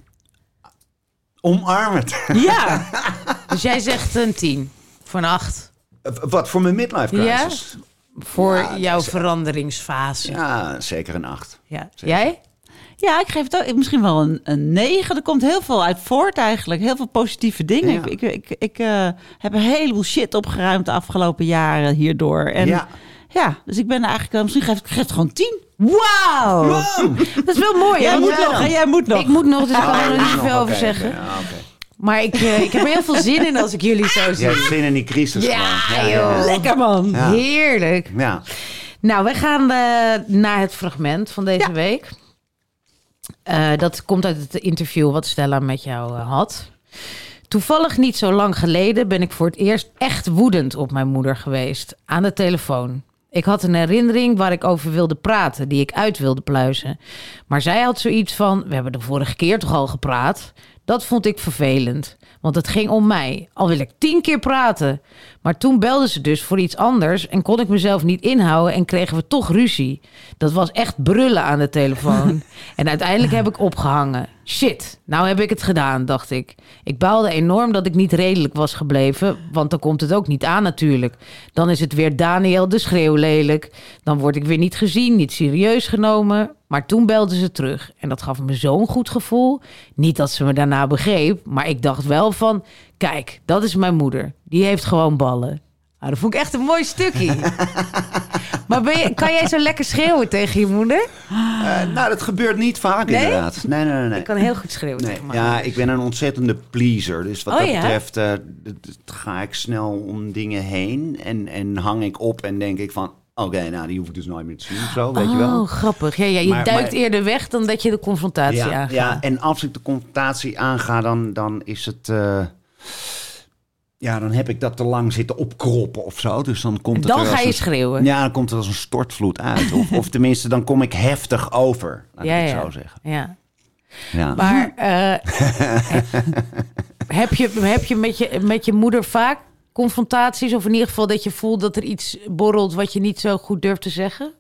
omarm het. Ja, dus jij zegt een tien, voor een acht. Wat, voor mijn midlife crisis? Ja, voor ja, jouw z- veranderingsfase. Ja, zeker een acht. Ja. Zeker. Jij? Ja, ik geef het ook misschien wel een, een negen. Er komt heel veel uit voort eigenlijk. Heel veel positieve dingen. Ja. Ik, ik, ik, ik uh, heb een heleboel shit opgeruimd de afgelopen jaren hierdoor. En ja, ja dus ik ben eigenlijk... Misschien geef ik geef het gewoon tien. Wauw! Wow. Dat is wel mooi. Jij hè? moet Want- nog, en jij moet nog. Ik moet nog, dus ik kan Ah, er je nog niet moet veel nog, over oké, zeggen. oké, ja, oké. Maar ik, uh, ik heb er heel veel zin in als ik jullie zo zie. Je hebt zin in die crisis Ja, gewoon. joh. Lekker man. Ja. Heerlijk. Ja. Nou, we gaan uh, naar het fragment van deze Ja. week. Uh, dat komt uit het interview wat Stella met jou uh, had. Toevallig niet zo lang geleden ben ik voor het eerst echt woedend op mijn moeder geweest. Aan de telefoon. Ik had een herinnering waar ik over wilde praten, die ik uit wilde pluizen. Maar zij had zoiets van, we hebben de vorige keer toch al gepraat? Dat vond ik vervelend, want het ging om mij. Al wil ik tien keer praten. Maar toen belde ze dus voor iets anders en kon ik mezelf niet inhouden en kregen we toch ruzie. Dat was echt brullen aan de telefoon. En uiteindelijk heb ik opgehangen. Shit, nou heb ik het gedaan, dacht ik. Ik baalde enorm dat ik niet redelijk was gebleven, want dan komt het ook niet aan natuurlijk. Dan is het weer Daniel de schreeuwlelijk. Dan word ik weer niet gezien, niet serieus genomen. Maar toen belde ze terug en dat gaf me zo'n goed gevoel. Niet dat ze me daarna begreep, maar ik dacht wel van... Kijk, dat is mijn moeder. Die heeft gewoon ballen. Nou, dat vond ik echt een mooi stukje. Maar ben je, kan jij zo lekker schreeuwen tegen je moeder? Uh, nou, dat gebeurt niet vaak Nee? inderdaad. Nee, nee, nee. nee. Ik kan heel goed schreeuwen Nee, tegen mama. ja, ik ben een ontzettende pleaser. Dus wat Oh, dat ja? betreft uh, d- d- ga ik snel om dingen heen. En, en hang ik op en denk ik van... Oké, nou, die hoef ik dus nooit meer te zien of zo, weet oh, je wel. grappig. Ja, ja, je Maar- duikt maar- eerder weg dan dat je de confrontatie Ja, aangaat. ja, en als ik de confrontatie aanga, dan, dan is het... uh, ja, dan heb ik dat te lang zitten opkroppen of zo. Dus dan komt En het dan er ga als je een- schreeuwen. Ja, dan komt het als een stortvloed uit. Of, of tenminste, dan kom ik heftig over. Laat Ja, ik het ja. zo zeggen. Ja. Ja. Maar uh, heb je, heb je, met, je met je moeder vaak confrontaties? Of in ieder geval dat je voelt dat er iets borrelt wat je niet zo goed durft te zeggen?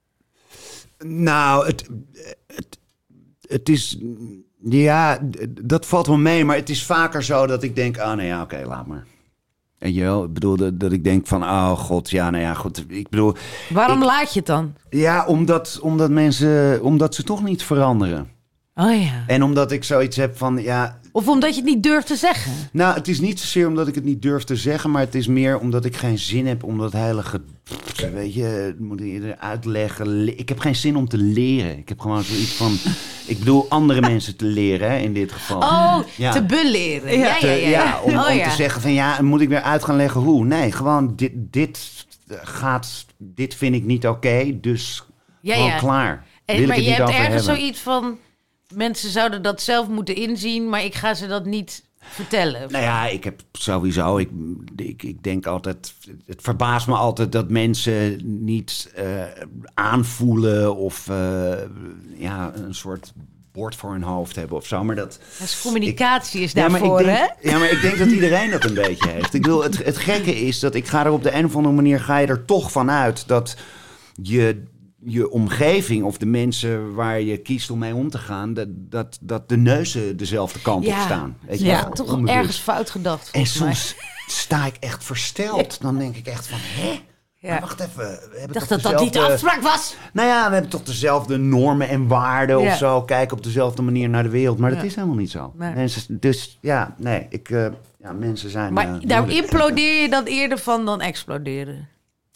Nou, het, het, het is... Ja, dat valt wel mee. Maar het is vaker zo dat ik denk... Oh, nee, ja, oké, laat maar. En je wel, ik bedoel, dat, dat ik denk van... Oh, god, ja, nou ja, goed. Ik bedoel... Waarom ik- laat je het dan? Ja, omdat, omdat mensen... Omdat ze toch niet veranderen. Oh ja. En omdat ik zoiets heb van... Ja, Of omdat je het niet durft te zeggen? nou, het is niet zozeer omdat ik het niet durf te zeggen... maar het is meer omdat ik geen zin heb om dat hele... ge- Weet je, moet je uitleggen. Le- Ik heb geen zin om te leren. Ik heb gewoon zoiets van... Ik bedoel, andere mensen te leren, hè, in dit geval. Oh, Ja. te beleren. Ja, ja, Te- ja. ja. om, oh, om ja. te zeggen van ja, moet ik weer uit gaan leggen hoe? Nee, gewoon dit, dit gaat... Dit vind ik niet oké, dus Ja, gewoon ja. klaar. En, Wil ik maar het je niet hebt over ergens hebben. zoiets van... Mensen zouden dat zelf moeten inzien, maar ik ga ze dat niet vertellen. Nou ja, ik heb sowieso, ik, ik, ik denk altijd, het verbaast me altijd dat mensen niet uh, aanvoelen of uh, ja, een soort bord voor hun hoofd hebben of zo. Maar dat, Dus communicatie is ja, maar daarvoor, ik denk, hè? ja, maar ik denk dat iedereen dat een beetje heeft. Ik bedoel, het, het gekke is dat ik ga er op de een of andere manier, ga je er toch vanuit dat je... je omgeving of de mensen waar je kiest om mee om te gaan... dat, dat, dat de neuzen dezelfde kant Ja. op staan. Weet je Ja, wel, Toch onbewust. ergens fout gedacht, En volgens mij. soms sta ik echt versteld. Dan denk ik echt van, hè? Ja. Maar wacht even. We hebben Ik dacht toch dat dat niet de dezelfde- afspraak was. Nou ja, we hebben toch dezelfde normen en waarden Ja. of zo. Kijken op dezelfde manier naar de wereld. Maar dat Ja. is helemaal niet zo. Nee. Mensen, dus ja, nee. Ik, uh, ja, mensen zijn... Maar uh, daar moeilijk. implodeer je dan eerder van dan exploderen.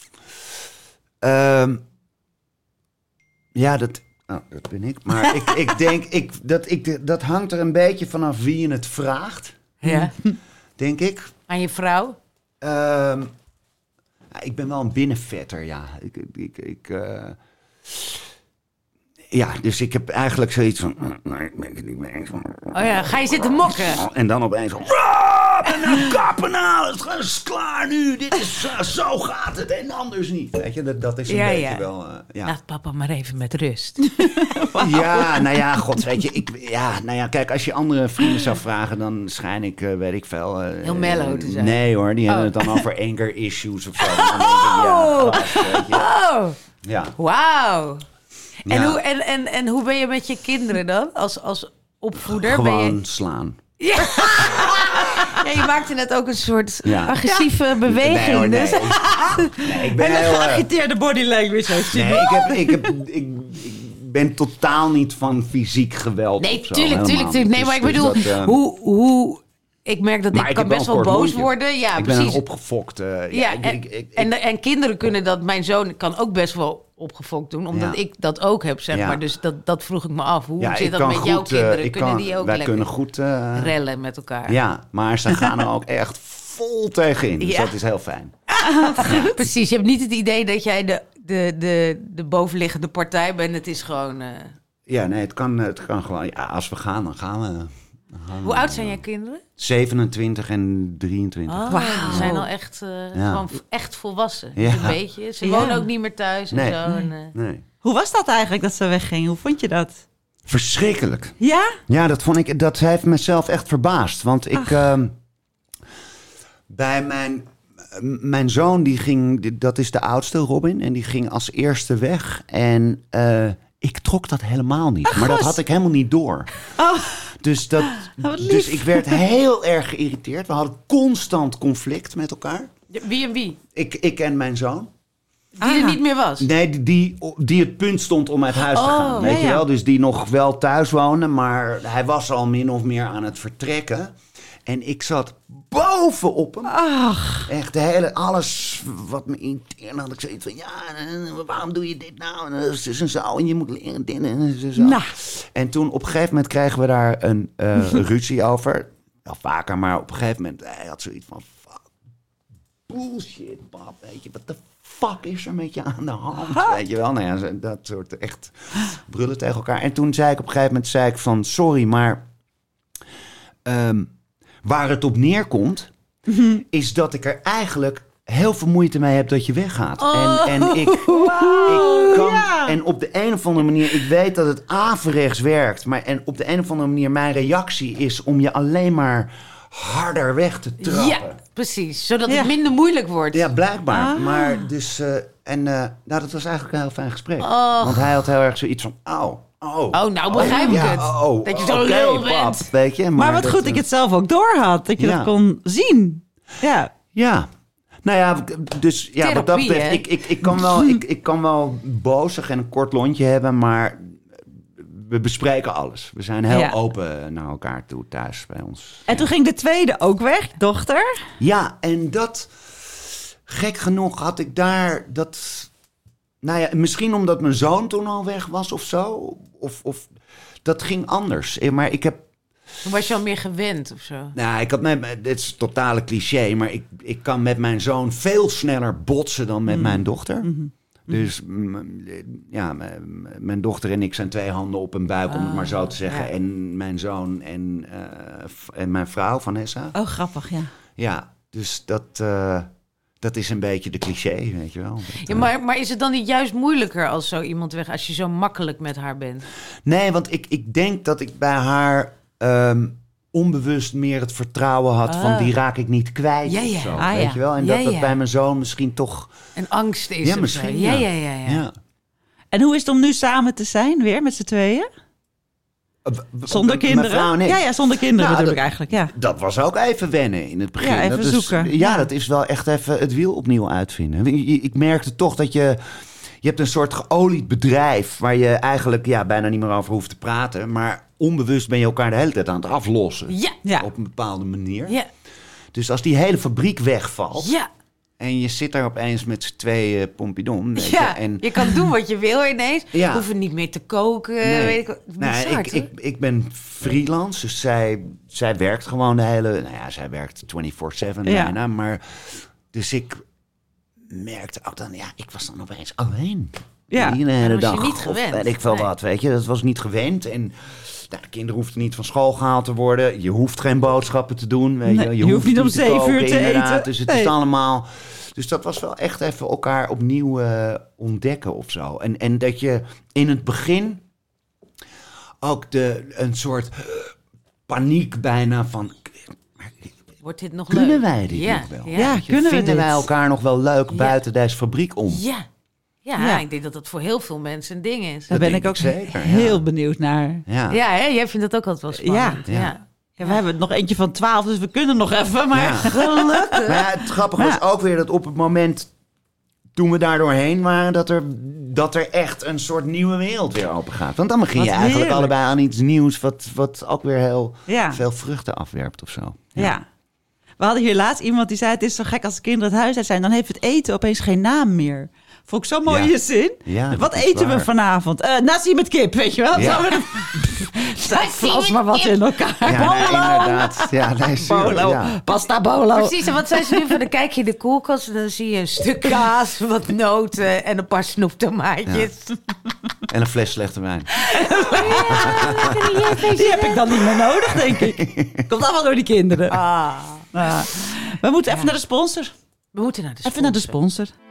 Ehm, ja, dat, nou, dat ben ik. Maar ik, ik denk, ik, dat, ik, dat hangt er een beetje vanaf wie je het vraagt, Ja. denk ik. Aan je vrouw? Ehm, ja, ik ben wel een binnenvetter, ja. Ik, ik, ik, ik, eh, ja, dus ik heb eigenlijk zoiets van... Nee, ik ben het niet mee eens. Oh ja, ga je zitten mokken? En dan opeens van... "Ah, en nou kappen nou, het is klaar nu. Dit is, uh, zo gaat het en anders niet. Weet je, dat, dat is een Ja, beetje ja. wel... uh, ja. Laat papa maar even met rust. Ja, nou ja, god, weet je, ik, ja, nou ja, kijk, als je andere vrienden zou vragen, dan schijn ik, uh, weet ik veel... uh, Heel mellow te zijn. Nee hoor, die hebben Oh. het dan over anger issues of zo. Dan denk ik, ja, gast, weet je. Oh, Ja. wauw. En, Ja. hoe, en, en, en hoe ben je met je kinderen dan? Als, als opvoeder? Gewoon Ben je... slaan. Ja. Ja, je maakte net ook een soort Ja. agressieve beweging. Nee, hoor, nee. Dus. Nee, ik ben En een heel... uh, geagiteerde body language heeft hij. nee, ik, heb, ik, heb, ik, ik ben totaal niet van fysiek geweld Nee, of zo, tuurlijk, helemaal tuurlijk, tuurlijk. Nee, niet. maar ik Dus- bedoel, dus dat, uh, hoe, hoe... Ik merk dat maar ik ik kan heb best wel wel een kort boos mondje. worden. Ja, ik ben precies. een opgefokt... uh, Ja, ik, en, ik, ik, ik- en, en kinderen kunnen dat... Mijn zoon kan ook best wel opgefokt doen. Omdat Ja. ik dat ook heb, zeg Ja. maar. Dus dat, dat vroeg ik me af. Hoe Ja, zit ik dat kan met jouw goed, kinderen? eh, ik Kunnen kan- die ook wij lekker kunnen goed uh, rellen met elkaar? Ja, maar ze gaan er ook echt vol tegenin. Dus Ja. dat is heel fijn. Precies, je hebt niet het idee dat jij de, de, de, de bovenliggende partij bent. Het is gewoon... Uh... Ja, nee, het kan, het kan gewoon. Ja, als we gaan, dan gaan we. Dan gaan we. Hoe oud zijn jouw kinderen? zevenentwintig en drieëntwintig. Oh, Wauw. die zijn al echt, uh, Ja. gewoon v- echt volwassen. Ja. Een beetje. Ze Ja. wonen ook niet meer thuis en Nee. zo. En, uh... Nee. Hoe was dat eigenlijk dat ze wegging? Hoe vond je dat? Verschrikkelijk. Ja? Ja, dat vond ik. Dat heeft mezelf echt verbaasd. Want ik. ehm, bij mijn. Mijn zoon, die ging. Dat is de oudste, Robin. En die ging als eerste weg. En uh, ik trok dat helemaal niet. Maar dat gos. had ik helemaal niet door. Oh, Dus, dat, wat lief. dus ik werd heel erg geïrriteerd. We hadden constant conflict met elkaar. Wie en wie? Ik, ik en mijn zoon. Die Ah. er niet meer was? Nee, die, die, die het punt stond om uit huis te Oh, gaan. Weet ja, je ja. wel? Dus die nog wel thuis woonde, maar hij was al min of meer aan het vertrekken. En ik zat bovenop hem. ach. Echt de hele, alles wat me irriteerde. Had ik zoiets van, ja, eh, waarom doe je dit nou? En zo en zo, en je moet leren dit en zo. Nou. En toen op een gegeven moment kregen we daar een uh, ruzie over. Wel vaker, maar op een gegeven moment, hij had zoiets van, fuck, bullshit, pap, weet je, wat de fuck is er met je aan de hand? Weet je wel, nou ja, zo- dat soort echt brullen tegen elkaar. En toen zei ik op een gegeven moment, zei ik van, sorry, maar um, waar het op neerkomt, is dat ik er eigenlijk heel veel moeite mee heb dat je weggaat. Oh. En, en ik, ik kan, ja. en op de een of andere manier, ik weet dat het averechts werkt, maar en op de een of andere manier mijn reactie is om je alleen maar harder weg te trappen. Ja, precies. Zodat Ja. het minder moeilijk wordt. Ja, blijkbaar. Ah. Maar dus, uh, en uh, nou, dat was eigenlijk een heel fijn gesprek. Och. Want hij had heel erg zoiets van, oh, oh. Oh, nou begrijp ik ja, het. oh, Dat je zo'n oké, lul pap, bent. weet je. Maar, Maar wat dat, goed dat uh, ik het zelf ook door had. Dat je Ja. dat kon zien. Ja. Ja. Nou ja, dus ja, wat dat Therapie, betreft, hè? ik, ik, ik, kan wel, ik, ik kan wel bozig en een kort lontje hebben, maar we bespreken alles. We zijn heel Ja. open naar elkaar toe thuis bij ons. En toen ging de tweede ook weg, dochter. Ja, en dat, gek genoeg had ik daar dat, nou ja, misschien omdat mijn zoon toen al weg was of zo, of, of dat ging anders. Maar ik heb, Toen was je al meer gewend of zo. nou, ik had met, dit is totale cliché, maar ik, ik kan met mijn zoon veel sneller botsen dan met mijn dochter. Dus mm, ja, m- mijn dochter en ik zijn twee handen op een buik, om het maar zo te zeggen. ja. En mijn zoon en, uh, f- en mijn vrouw, Vanessa. Oh, grappig, ja. Ja, dus dat, uh, dat is een beetje de cliché, weet je wel. Dat, Ja, uh, maar, maar is het dan niet juist moeilijker als zo iemand weg, als je zo makkelijk met haar bent? Nee, want ik, ik denk dat ik bij haar um, onbewust meer het vertrouwen had Ah. van die raak ik niet kwijt Ja, of ja. zo, Ah, weet ja. je wel. En Ja, dat dat ja. bij mijn zoon misschien toch... En angst is Ja, of misschien, zo. Ja, ja. ja, ja. ja. Ja. En hoe is het om nu samen te zijn, weer met z'n tweeën? Zonder Mijn kinderen? vrouw en ik. Ja, ja, zonder kinderen Nou, bedoel ik dat- eigenlijk, ja. Dat was ook even wennen in het begin. Ja, even dat is, zoeken. Ja, Ja. dat is wel echt even het wiel opnieuw uitvinden. Ik, ik merkte toch dat je... Je hebt een soort geolied bedrijf waar je eigenlijk ja, bijna niet meer over hoeft te praten. Maar onbewust ben je elkaar de hele tijd aan het aflossen. Ja, Ja. Op een bepaalde manier. ja, Dus als die hele fabriek wegvalt... ja. En je zit daar opeens met z'n tweeën pompidon. weet Ja, je, en, je kan doen wat je wil ineens. Ja. Hoeven niet meer te koken. Nee. Weet ik, Nou, bizar, ik, toch? ik, ik ben freelance, dus zij, zij werkt gewoon de hele... Nou ja, zij werkt vierentwintig zeven Ja. bijna, maar... Dus ik merkte ook dan, ja, ik was dan opeens alleen. Ja. Die hele was je dag, niet of gewend. weet ik veel Nee. wat, weet je. Dat was niet gewend en... Nou, de kinderen hoefden niet van school gehaald te worden. Je hoeft geen boodschappen te doen. Weet Nee, je, je hoeft niet om zeven koken, uur te inderdaad. eten. Dus het Nee. is allemaal... Dus dat was wel echt even elkaar opnieuw uh, ontdekken of zo. En, en dat je in het begin ook de, een soort paniek bijna van... Wordt dit nog Kunnen leuk? wij dit ja, nog wel? Ja, Ja. Weet je, kunnen we vinden dit? wij elkaar nog wel leuk Ja. buiten deze fabriek om? ja. Ja, Ja. ik denk dat dat voor heel veel mensen een ding is. Daar Dat ben ik denk ook ik zeker, heel ja. benieuwd naar. Ja. Ja, hè? Jij vindt dat ook altijd wel spannend. Ja. Ja. Ja. Ja, we hebben nog eentje van twaalf, dus we kunnen nog even. Maar Ja. gelukkig. Maar ja, het grappige was Ja. ook weer dat op het moment toen we daar doorheen waren, dat er, dat er echt een soort nieuwe wereld weer open gaat. Want dan begin je Wat eigenlijk heerlijk. allebei aan iets nieuws, wat, wat ook weer heel Ja. veel vruchten afwerpt of zo. Ja. We hadden hier laatst iemand die zei... het is zo gek als de kinderen het huis uit zijn... dan heeft het eten opeens geen naam meer. Vond ik zo'n mooie Ja. zin. Ja, Wat dat is eten waar. we vanavond? Uh, nasi met kip, weet je wel? Ja. Zo met Zij vlas maar wat in elkaar. Ja, nee, inderdaad. Ja, nee, serieus, Bolo. ja. Pasta bolo. Precies, en wat zijn ze nu van? Dan kijk je in de koelkast en dan zie je een stuk kaas, wat noten en een paar snoeptomaatjes. En een fles slechte wijn. Die heb ik dan niet meer nodig, denk ik. Komt allemaal door die kinderen. Ah. Ah. We moeten even naar de sponsor. We moeten naar de Even naar de sponsor. sponsor.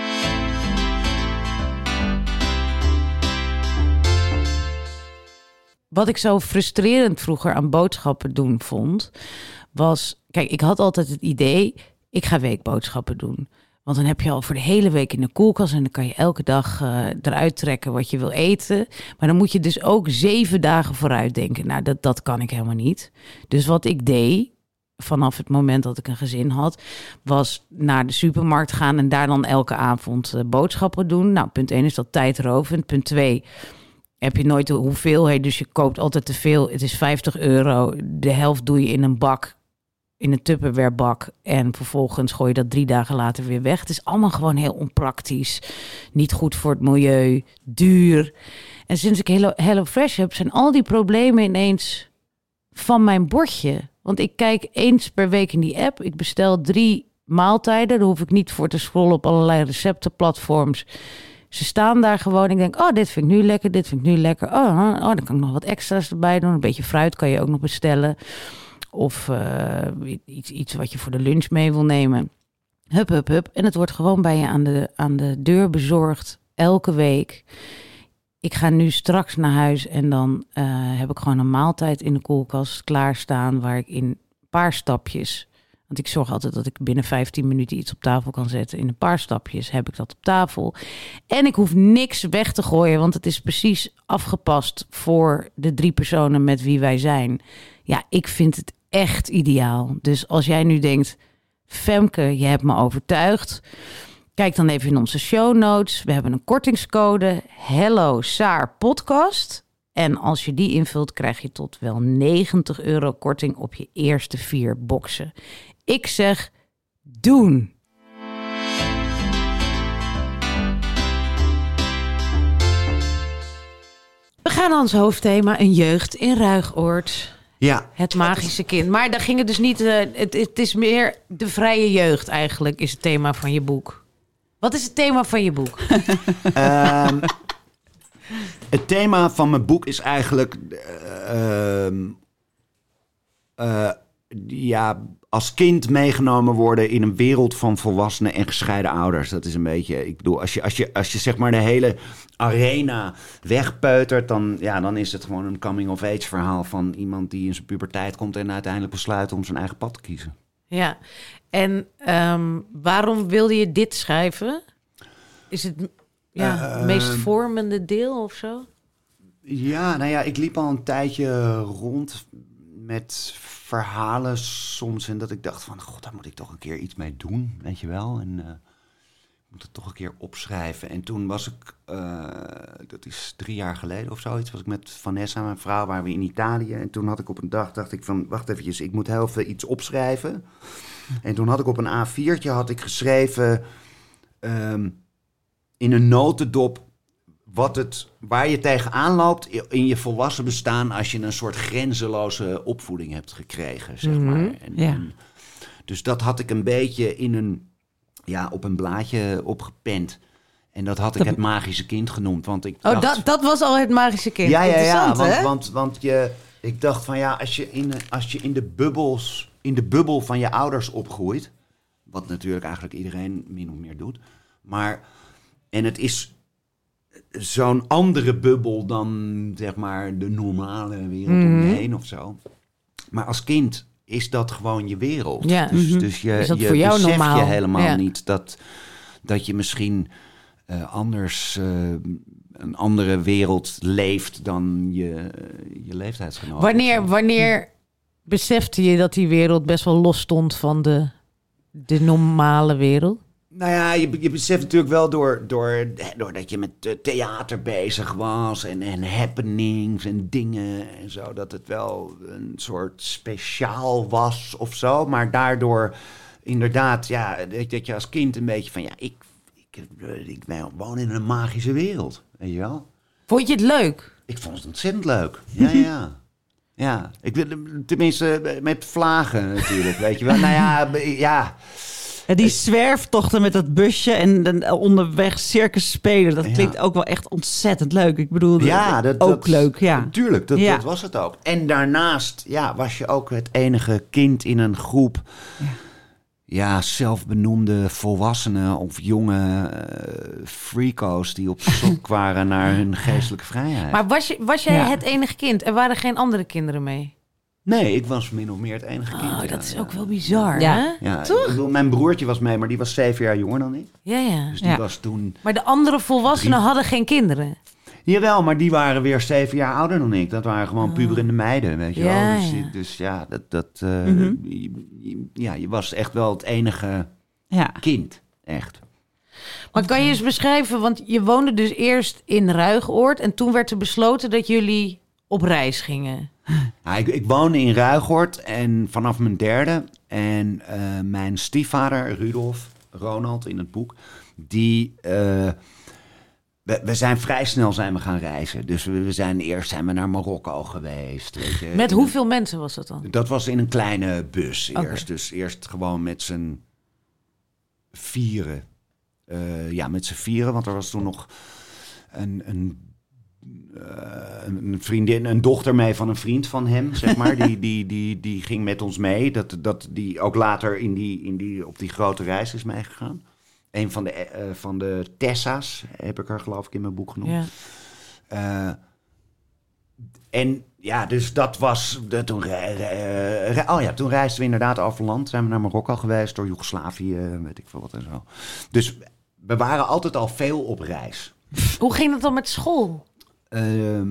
Wat ik zo frustrerend vroeger aan boodschappen doen vond, was... Kijk, ik had altijd het idee, ik ga weekboodschappen doen. Want dan heb je al voor de hele week in de koelkast en dan kan je elke dag uh, eruit trekken wat je wil eten. Maar dan moet je dus ook zeven dagen vooruit denken. Nou, dat, dat kan ik helemaal niet. Dus wat ik deed, vanaf het moment dat ik een gezin had, was naar de supermarkt gaan en daar dan elke avond uh, boodschappen doen. Nou, punt één is dat tijdrovend. Punt twee... heb je nooit de hoeveelheid, dus je koopt altijd te veel. Het is vijftig euro. De helft doe je in een bak, in een Tupperware bak. En vervolgens gooi je dat drie dagen later weer weg. Het is allemaal gewoon heel onpraktisch. Niet goed voor het milieu, duur. En sinds ik Hello, Hello Fresh heb, zijn al die problemen ineens van mijn bordje. Want ik kijk eens per week in die app. Ik bestel drie maaltijden. Daar hoef ik niet voor te scrollen op allerlei receptenplatforms. Ze staan daar gewoon. Ik denk, oh, dit vind ik nu lekker, dit vind ik nu lekker. Oh, oh, dan kan ik nog wat extra's erbij doen. Een beetje fruit kan je ook nog bestellen. Of uh, iets, iets wat je voor de lunch mee wil nemen. Hup, hup, hup. En het wordt gewoon bij je aan de, aan de deur bezorgd. Elke week. Ik ga nu straks naar huis en dan uh, heb ik gewoon een maaltijd in de koelkast klaarstaan. Waar ik in een paar stapjes... Want ik zorg altijd dat ik binnen vijftien minuten iets op tafel kan zetten. In een paar stapjes heb ik dat op tafel. En ik hoef niks weg te gooien, want het is precies afgepast voor de drie personen met wie wij zijn. Ja, ik vind het echt ideaal. Dus als jij nu denkt, Femke, je hebt me overtuigd. Kijk dan even in onze show notes. We hebben een kortingscode Hello Saar Podcast. En als je die invult, krijg je tot wel negentig euro korting op je eerste vier boxen. Ik zeg, doen. We gaan aan ons hoofdthema, een jeugd in Ruigoord. Ja. Het magische kind. Maar daar ging het dus niet... Uh, het, het is meer de vrije jeugd eigenlijk, is het thema van je boek. Wat is het thema van je boek? um, het thema van mijn boek is eigenlijk... Uh, uh, ja, als kind meegenomen worden in een wereld van volwassenen en gescheiden ouders. Dat is een beetje... Ik bedoel, als je, als je, als je zeg maar de hele arena wegpeutert, dan, ja, dan is het gewoon een coming-of-age verhaal van iemand die in zijn puberteit komt en uiteindelijk besluit om zijn eigen pad te kiezen. Ja, en um, waarom wilde je dit schrijven? Is het ja, uh, het meest vormende deel of zo? Ja, nou ja, ik liep al een tijdje rond met verhalen soms en dat ik dacht van, god, daar moet ik toch een keer iets mee doen, weet je wel. En uh, ik moet het toch een keer opschrijven. En toen was ik, uh, dat is drie jaar geleden of zoiets, was ik met Vanessa, mijn vrouw, waren we in Italië. En toen had ik op een dag, dacht ik van, wacht eventjes, ik moet heel veel iets opschrijven. En toen had ik op een A viertje had ik geschreven um, in een notendop wat het, waar je tegenaan loopt in je volwassen bestaan als je een soort grenzeloze opvoeding hebt gekregen, zeg maar. Mm-hmm. En, ja. en, dus dat had ik een beetje in een, ja, op een blaadje opgepend. En dat had ik dat... het magische kind genoemd, want ik Oh, dacht, dat, dat was al het magische kind. Ja, ja, ja, Interessant, want, hè? want, want je, ik dacht van ja, als je in, als je in de bubbels, in de bubbel van je ouders opgroeit, wat natuurlijk eigenlijk iedereen min of meer doet, maar, en het is zo'n andere bubbel dan, zeg maar, de normale wereld mm-hmm. om je heen of zo. Maar als kind is dat gewoon je wereld. Ja. Dus, Mm-hmm. dus je, is dat je voor jou beseft normaal? je helemaal ja. niet dat, dat je misschien uh, anders uh, een andere wereld leeft dan je, je leeftijdsgenoten. Wanneer, wanneer besefte je dat die wereld best wel los stond van de, de normale wereld? Nou ja, je, je beseft natuurlijk wel door, door, doordat je met theater bezig was en, en happenings en dingen en zo, dat het wel een soort speciaal was of zo. Maar daardoor inderdaad, ja, dat je als kind een beetje van, ja, ik, ik ik, ik woon in een magische wereld, weet je wel. Vond je het leuk? Ik vond het ontzettend leuk. Ja, ja. Ja, ik wil tenminste met vlagen natuurlijk, weet je wel. Nou ja, ja. Ja, die zwerftochten met dat busje en dan onderweg circus spelen, dat klinkt ja. ook wel echt ontzettend leuk. Ik bedoel, ja, dat, ook dat, leuk, ja. Tuurlijk, dat, ja. dat was het ook. En daarnaast ja, was je ook het enige kind in een groep... Ja. Ja, zelfbenoemde volwassenen of jonge uh, freako's die op zoek waren naar hun geestelijke vrijheid. Maar was, je, was jij ja. het enige kind? Er waren geen andere kinderen mee? Nee, ik was min of meer het enige kind. Oh, dat ja, is ja. ook wel bizar, ja. hè? Ja, toch? Ik bedoel, mijn broertje was mee, maar die was zeven jaar jonger dan ik. Ja, ja. Dus die ja. was toen... Maar de andere volwassenen drie. hadden geen kinderen? Jawel, maar die waren weer zeven jaar ouder dan ik. Dat waren gewoon puberende meiden, weet je ja, wel. Dus, ja. dus ja, dat, dat, uh, mm-hmm. je, ja, je was echt wel het enige ja. kind, echt. Maar kan je eens beschrijven, want je woonde dus eerst in Ruigoord en toen werd er besloten dat jullie op reis gingen. Ja, ik, ik woonde in Ruigoord en vanaf mijn derde. En uh, mijn stiefvader, Rudolf, Ronald in het boek, die... Uh, We, we zijn vrij snel zijn we gaan reizen. Dus we, we zijn eerst zijn we naar Marokko geweest. Weet je. Met hoeveel mensen was dat dan? Dat was in een kleine bus eerst. Okay. Dus eerst gewoon met z'n vieren. Uh, ja, met z'n vieren. Want er was toen nog een, een, uh, een vriendin, een dochter mee van een vriend van hem, zeg maar. die, die, die, die ging met ons mee. Dat, dat die ook later in die, in die, op die grote reis is meegegaan. Een van de, uh, van de Tessa's heb ik er geloof ik in mijn boek genoemd. Ja. Uh, en ja, dus dat was... De, toen, re, re, re, oh ja, toen reisden we inderdaad over land. Zijn we naar Marokko geweest, door Joegoslavië, weet ik veel wat en zo. Dus we waren altijd al veel op reis. Hoe ging het dan met school? Uh,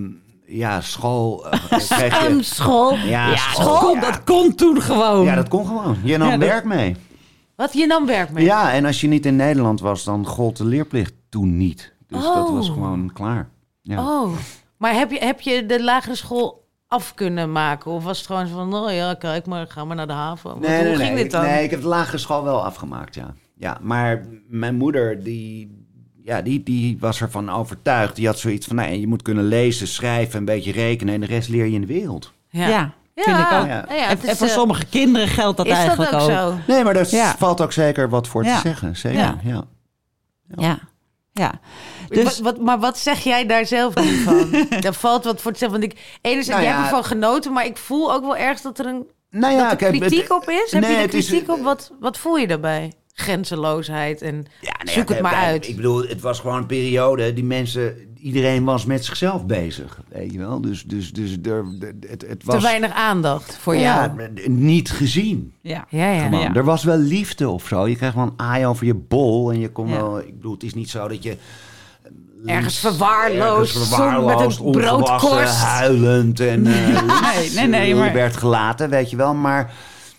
ja, school... Uh, kreeg je, school? Ja, ja school. school Ja. Dat kon toen gewoon. Ja, dat kon gewoon. Je nam ja, werk dat... mee. Wat, je nam werk mee? Ja, en als je niet in Nederland was, dan gold de leerplicht toen niet. Dus oh. dat was gewoon klaar. Ja. Oh, maar heb je, heb je de lagere school af kunnen maken? Of was het gewoon van, oh ja, kijk maar, ga maar naar de haven? Nee, Hoe nee, ging nee. dit dan? Nee, ik heb de lagere school wel afgemaakt, ja. Ja, maar mijn moeder, die, ja, die, die was ervan overtuigd. Die had zoiets van, nee, je moet kunnen lezen, schrijven, een beetje rekenen en de rest leer je in de wereld. Ja. ja. Ja, vind ik ook. ja, ja, en, en voor uh, sommige kinderen geldt dat is eigenlijk dat ook. ook. Zo? Nee, maar daar ja. valt ook zeker wat voor ja. te zeggen. Zeker, ja. ja. Ja, ja. ja. Dus... Wat, wat, maar wat zeg jij daar zelf niet van? Daar valt wat voor te zeggen. Want ik, enerzijds, nou ja, jij hebt ervan genoten, maar ik voel ook wel ergens dat er een nou ja, dat er kritiek het, op is. Heb nee, je er kritiek is, op? Wat, wat voel je daarbij? Grenzeloosheid en ja, nee, zoek ja, het maar kijk, uit. Ik bedoel, het was gewoon een periode, die mensen, iedereen was met zichzelf bezig, weet je wel. Dus, dus, dus er, het, het was... Te weinig aandacht voor ja, jou. Niet gezien. Ja, ja, ja. Gewoon, ja. er was wel liefde of zo. Je krijgt wel een aai over je bol en je kon ja. wel... Ik bedoel, het is niet zo dat je... Ergens verwaarloosd, ergens verwaarloosd met een broodkorst. Huilend en uh, nee, nee, nee, maar... werd gelaten, weet je wel. Maar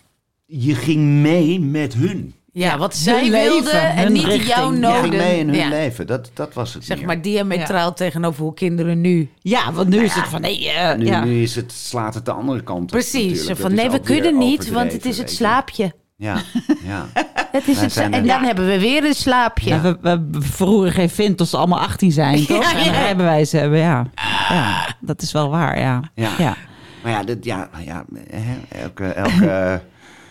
je ging mee met hun. Ja, wat zij leven, wilden en niet richting. jouw noden. Je ging mee in hun ja. leven. Dat, dat was het Zeg meer. maar diametraal ja. tegenover hoe kinderen nu. Ja, want nu nou is ja. het van nee. Uh, nu, ja. nu is het, slaat het de andere kant op. Precies. Dat van nee, we kunnen niet, want het is het slaapje. Ja, ja. Het is het en dan ja. hebben we weer een slaapje. Ja, we, we verroeren geen vin tot ze allemaal achttien zijn, toch? Ja, en een ja. rijbewijs hebben, ja. Ja, dat is wel waar, ja. Ja. ja. Maar ja, dit, ja, ja elke... elke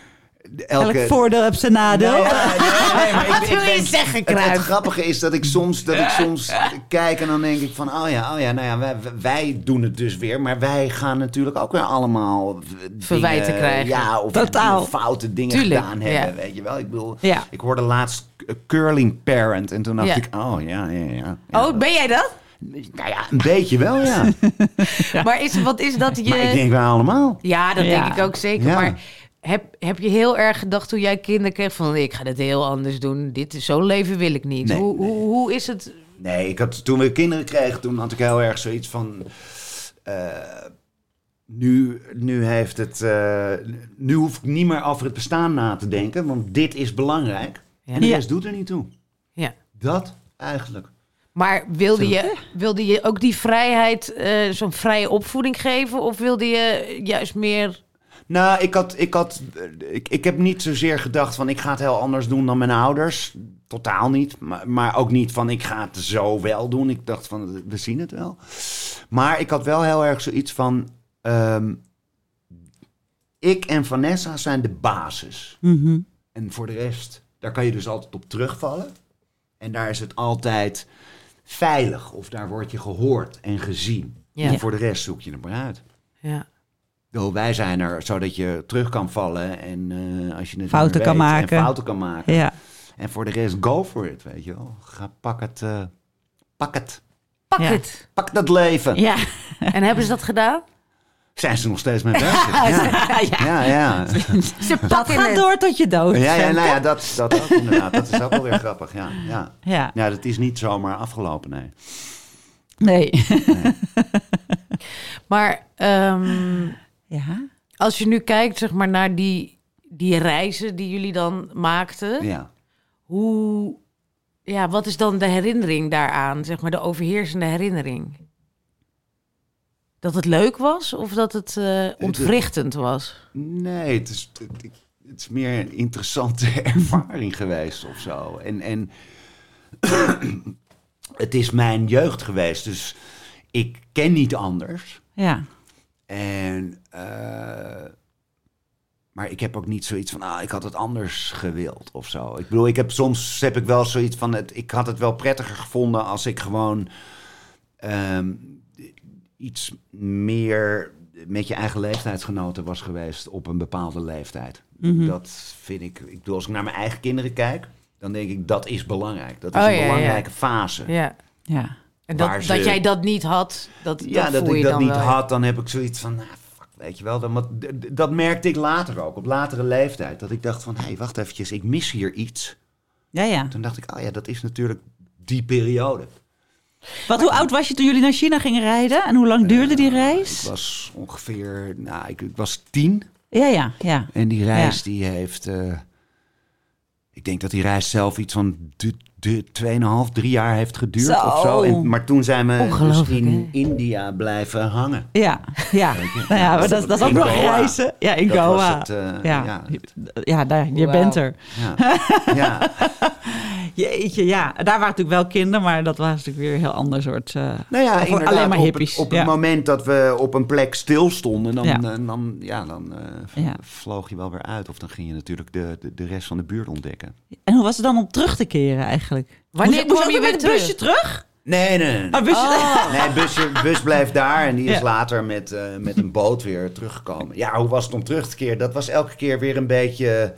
Elk voordeel heeft zijn nadeel. Nee, ja, nee, nee, maar Wat ik, wil ik je denk, zeggen, het, Kruip? het grappige is dat ik soms, dat ik soms kijk en dan denk ik van... oh ja, oh ja, nou ja, wij, wij doen het dus weer. Maar wij gaan natuurlijk ook weer allemaal... verwijten dingen, krijgen. Ja, of Totaal. foute dingen Tuurlijk, gedaan hebben, ja. weet je wel. Ik bedoel, Ja. ik hoorde laatst uh, curling parent en toen dacht Ja. ik... oh ja, ja, ja. ja. Oh, ben jij dat? Nou ja, een beetje wel, ja. Ja. Maar is, wat is dat je... Maar ik denk wij allemaal. Ja, dat Ja. denk ik ook zeker. Ja. Maar heb, heb je heel erg gedacht toen jij kinderen kreeg van... ik ga dit heel anders doen. Dit is zo'n leven wil ik niet. Nee, hoe, nee. Hoe, hoe is het... Nee, ik had, toen we kinderen kregen, toen had ik heel erg zoiets van... Uh, nu, nu heeft het... Uh, nu hoef ik niet meer over het bestaan na te denken, want dit is belangrijk. Ja. En de Ja. rest doet er niet toe. Ja. Dat eigenlijk. Maar wilde je, wilde je ook die vrijheid, uh, zo'n vrije opvoeding geven? Of wilde je juist meer... Nou, ik, had, ik, had, ik, ik heb niet zozeer gedacht van ik ga het heel anders doen dan mijn ouders. totaal niet. Maar, maar ook niet van ik ga het zo wel doen. Ik dacht van we zien het wel. Maar ik had wel heel erg zoiets van... Um, ik en Vanessa zijn de basis. Mm-hmm. En voor de rest, daar kan je dus altijd op terugvallen. En daar is het altijd veilig. Of daar word je gehoord en gezien. Ja. En voor de rest zoek je het maar uit. Ja. Yo, wij zijn er zodat je terug kan vallen. En uh, als je het Fouten niet kan weet, maken. En fouten kan maken. Ja. En voor de rest, go for it, weet je wel. Ga, pak het. Uh, pak het. Pak Ja. het. Pak dat leven. Ja. En hebben ze dat gedaan? Zijn ze nog steeds mee bezig? Ja, ja. ja. Ze Dat pakken gaat het. door tot je dood. Ja, ja, nou ja, dat, dat ook inderdaad. Dat is ook wel weer grappig, ja. Ja, Ja. ja dat is niet zomaar afgelopen, nee. Nee. Maar um, Ja. als je nu kijkt zeg maar, naar die, die reizen die jullie dan maakten... Ja. Hoe, ja, wat is dan de herinnering daaraan? Zeg maar de overheersende herinnering? Dat het leuk was of dat het uh, ontwrichtend was? Nee, het is, het, het is meer een interessante ervaring geweest of zo. En, en het is mijn jeugd geweest, dus ik ken niet anders. Ja. En, uh, maar ik heb ook niet zoiets van, ah, ik had het anders gewild of zo. Ik bedoel, ik heb soms heb ik wel zoiets van, het, ik had het wel prettiger gevonden als ik gewoon um, iets meer met je eigen leeftijdsgenoten was geweest op een bepaalde leeftijd. Mm-hmm. Dat vind ik, ik bedoel, als ik naar mijn eigen kinderen kijk, dan denk ik, dat is belangrijk. Dat is oh, een ja, belangrijke ja. fase. Ja. Ja. En dat, Waar ze- dat jij dat niet had, dat, Ja, dat dat voel ik je dat dan niet wel. had, dan heb ik zoiets van, nou, fuck, weet je wel. Dan, wat, d- dat merkte ik later ook, op latere leeftijd. Dat ik dacht van, hé, hey, wacht eventjes, ik mis hier iets. Ja, ja. Toen dacht ik, oh ja, dat is natuurlijk die periode. Wat, hoe oud was je toen jullie naar China gingen rijden? En hoe lang duurde die reis? Ik was ongeveer, nou, ik, ik was tien. Ja, ja, ja. En die reis, Ja. die heeft, uh, ik denk dat die reis zelf iets van de, de tweeënhalf, drie jaar heeft geduurd Zo. of zo. En, maar toen zijn we dus Ongelooflijk, in hè? India blijven hangen. Ja, ja. Nou ja, maar dat, dat is ook In nog Goa. reizen. Ja, in Dat Goa. was het, uh, ja. ja. Ja, daar, je Wauw. bent er. Ja, ja. Jeetje, ja. Daar waren natuurlijk wel kinderen, maar dat was natuurlijk weer een heel ander soort... Uh, Nou ja, of inderdaad, alleen maar op hippies. het, op ja. het moment dat we op een plek stilstonden, dan, Ja. uh, dan, ja, dan uh, v- Ja. vloog je wel weer uit. Of dan ging je natuurlijk de, de, de rest van de buurt ontdekken. En hoe was het dan om terug te keren eigenlijk? Wanneer moest, moest kwam je je ook weer met het busje terug? Nee, nee, nee. Ah, busje... Oh. Nee, busje, bus bleef daar en die is Ja. later met, uh, met een boot weer teruggekomen. Ja, hoe was het om terug te keren? Dat was elke keer weer een beetje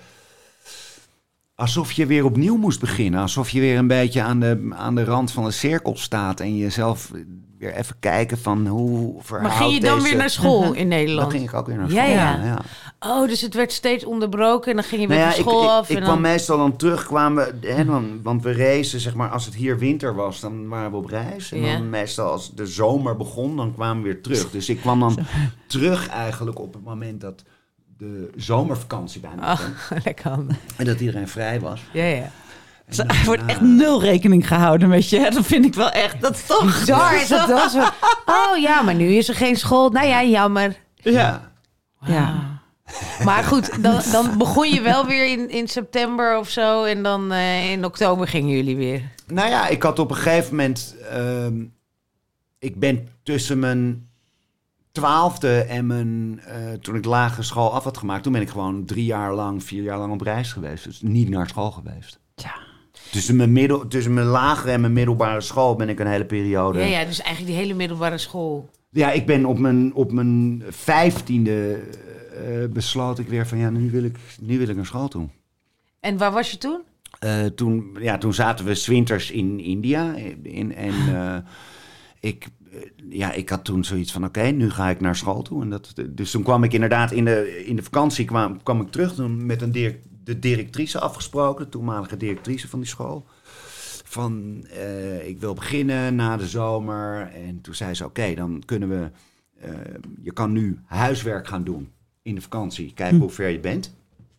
alsof je weer opnieuw moest beginnen. Alsof je weer een beetje aan de, aan de rand van de cirkel staat en jezelf weer even kijken van hoe verhoudt Maar ging je dan deze... weer naar school in Nederland? Dan ging ik ook weer naar Ja, school. ja. ja. Oh, dus het werd steeds onderbroken en dan ging je weer Nou ja, van ik, school ik, af. ik en kwam dan... meestal dan terug, kwamen we, hè, dan, want we racen, zeg maar, als het hier winter was, dan waren we op reis. En Ja. dan meestal als de zomer begon, dan kwamen we weer terug. Dus ik kwam dan terug eigenlijk op het moment dat de zomervakantie bijna begon. Oh, lekker. En dat iedereen vrij was. Ja, ja. En Er dan, wordt uh, echt nul rekening gehouden met je. Dat vind ik wel echt. Dat is toch Bizar is dat wel zo. Oh ja, maar nu is er geen school. Nou ja, jammer. Ja. Ja. Maar goed, dan, dan begon je wel weer in, in september of zo. En dan uh, in oktober gingen jullie weer. Nou ja, ik had op een gegeven moment... Uh, ik ben tussen mijn twaalfde en mijn... Uh, toen ik lagere school af had gemaakt... toen ben ik gewoon drie jaar lang, vier jaar lang op reis geweest. Dus niet naar school geweest. Ja. Tussen mijn, middel, tussen mijn lagere en mijn middelbare school ben ik een hele periode... Ja, ja, dus eigenlijk die hele middelbare school. Ja, ik ben op mijn, op mijn vijftiende uh, besloot ik weer van... ja, nu wil ik, nu wil ik naar school toe. En waar was je toen? Uh, toen, ja, toen zaten we 's winters in India. In, en uh, ik, uh, ja, ik had toen zoiets van, oké, okay, nu ga ik naar school toe. En dat, dus toen kwam ik inderdaad in de, in de vakantie kwam, kwam ik terug. Toen met een direct, de directrice afgesproken, de toenmalige directrice van die school. Van, uh, ik wil beginnen na de zomer. En toen zei ze, oké, okay, dan kunnen we... Uh, je kan nu huiswerk gaan doen in de vakantie. Kijken hm. hoe ver je bent.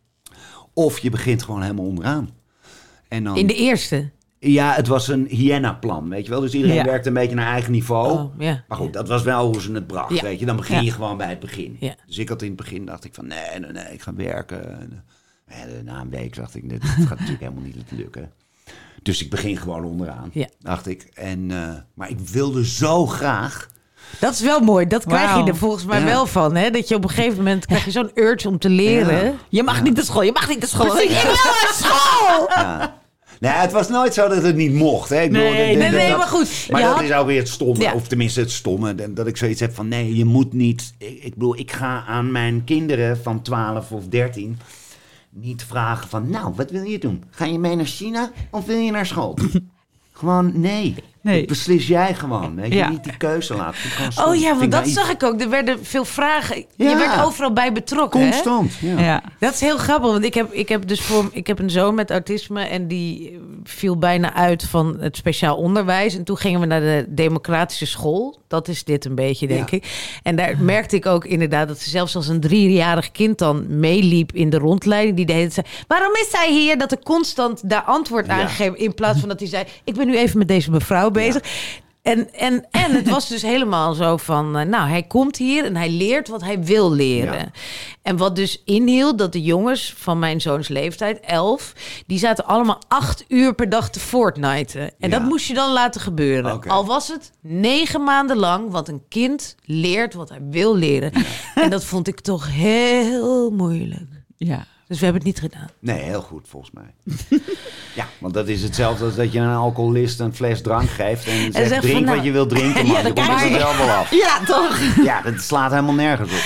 Of je begint gewoon helemaal onderaan. En dan, in de eerste? Ja, het was een hyena-plan, weet je wel. Dus iedereen ja. werkte een beetje naar eigen niveau. Oh, ja. Maar goed, dat was wel hoe ze het bracht, Ja. weet je. Dan begin Ja. je gewoon bij het begin. Ja. Dus ik had in het begin, dacht ik van, nee, nee, nee, ik ga werken. En na een week dacht ik, dit gaat natuurlijk helemaal niet lukken. Dus ik begin gewoon onderaan, Ja. dacht ik. En, uh, maar ik wilde zo graag... Dat is wel mooi. Dat krijg Wauw. je er volgens mij Ja. wel van. Hè? Dat je op een gegeven moment krijg je zo'n urge om te leren. Ja. Je mag niet naar school, je mag niet naar school. Precies, ik wil naar school! Ja. Nee, het was nooit zo dat het niet mocht. Hè. Ik Nee, bedoel, nee, dat- nee, dat- maar goed. Maar Je dat had- is ook weer het stomme. Ja. Of tenminste het stomme. Dat dat ik zoiets heb van... Nee, je moet niet... Ik, ik bedoel, ik ga aan mijn kinderen van twaalf of dertien... niet vragen van... Nou, wat wil je doen? Ga je mee naar China of wil je naar school? Gewoon, nee. Nee. Dat beslis jij gewoon. Weet je, Ja. niet die keuze laten. Vind ik gewoon stom. Oh ja, Vind want dat naïef. zag ik ook. Er werden veel vragen. Je Ja. werd overal bij betrokken. Hè? Constant, ja. Ja. Dat is heel grappig, want ik heb, ik heb dus voor, ik heb een zoon met autisme en die viel bijna uit van het speciaal onderwijs. En toen gingen we naar de democratische school. Dat is dit een beetje, denk Ja. ik. En daar merkte ik ook inderdaad dat ze zelfs als een driejarig kind dan meeliep in de rondleiding. Die de hele tijd zei, waarom is hij hier? Dat er constant daar antwoord aan Ja. gegeven. In plaats van dat hij zei, ik ben nu even met deze mevrouw bezig. En, en, en het was dus helemaal zo van... Uh, nou, hij komt hier en hij leert wat hij wil leren. Ja. En wat dus inhield dat de jongens van mijn zoons leeftijd, elf... die zaten allemaal acht uur per dag te Fortniten. En Ja. dat moest je dan laten gebeuren. Oké. Al was het negen maanden lang... want een kind leert wat hij wil leren. En dat vond ik toch heel moeilijk. Ja. Dus we hebben het niet gedaan. Nee, heel goed volgens mij. Ja, want dat is hetzelfde als dat je een alcoholist een fles drank geeft... en zegt, zegt drink van, nou- wat je wil drinken, maar Ja, je dan komt er krijg je- zelf wel af. Ja, toch? Ja, dat slaat helemaal nergens op.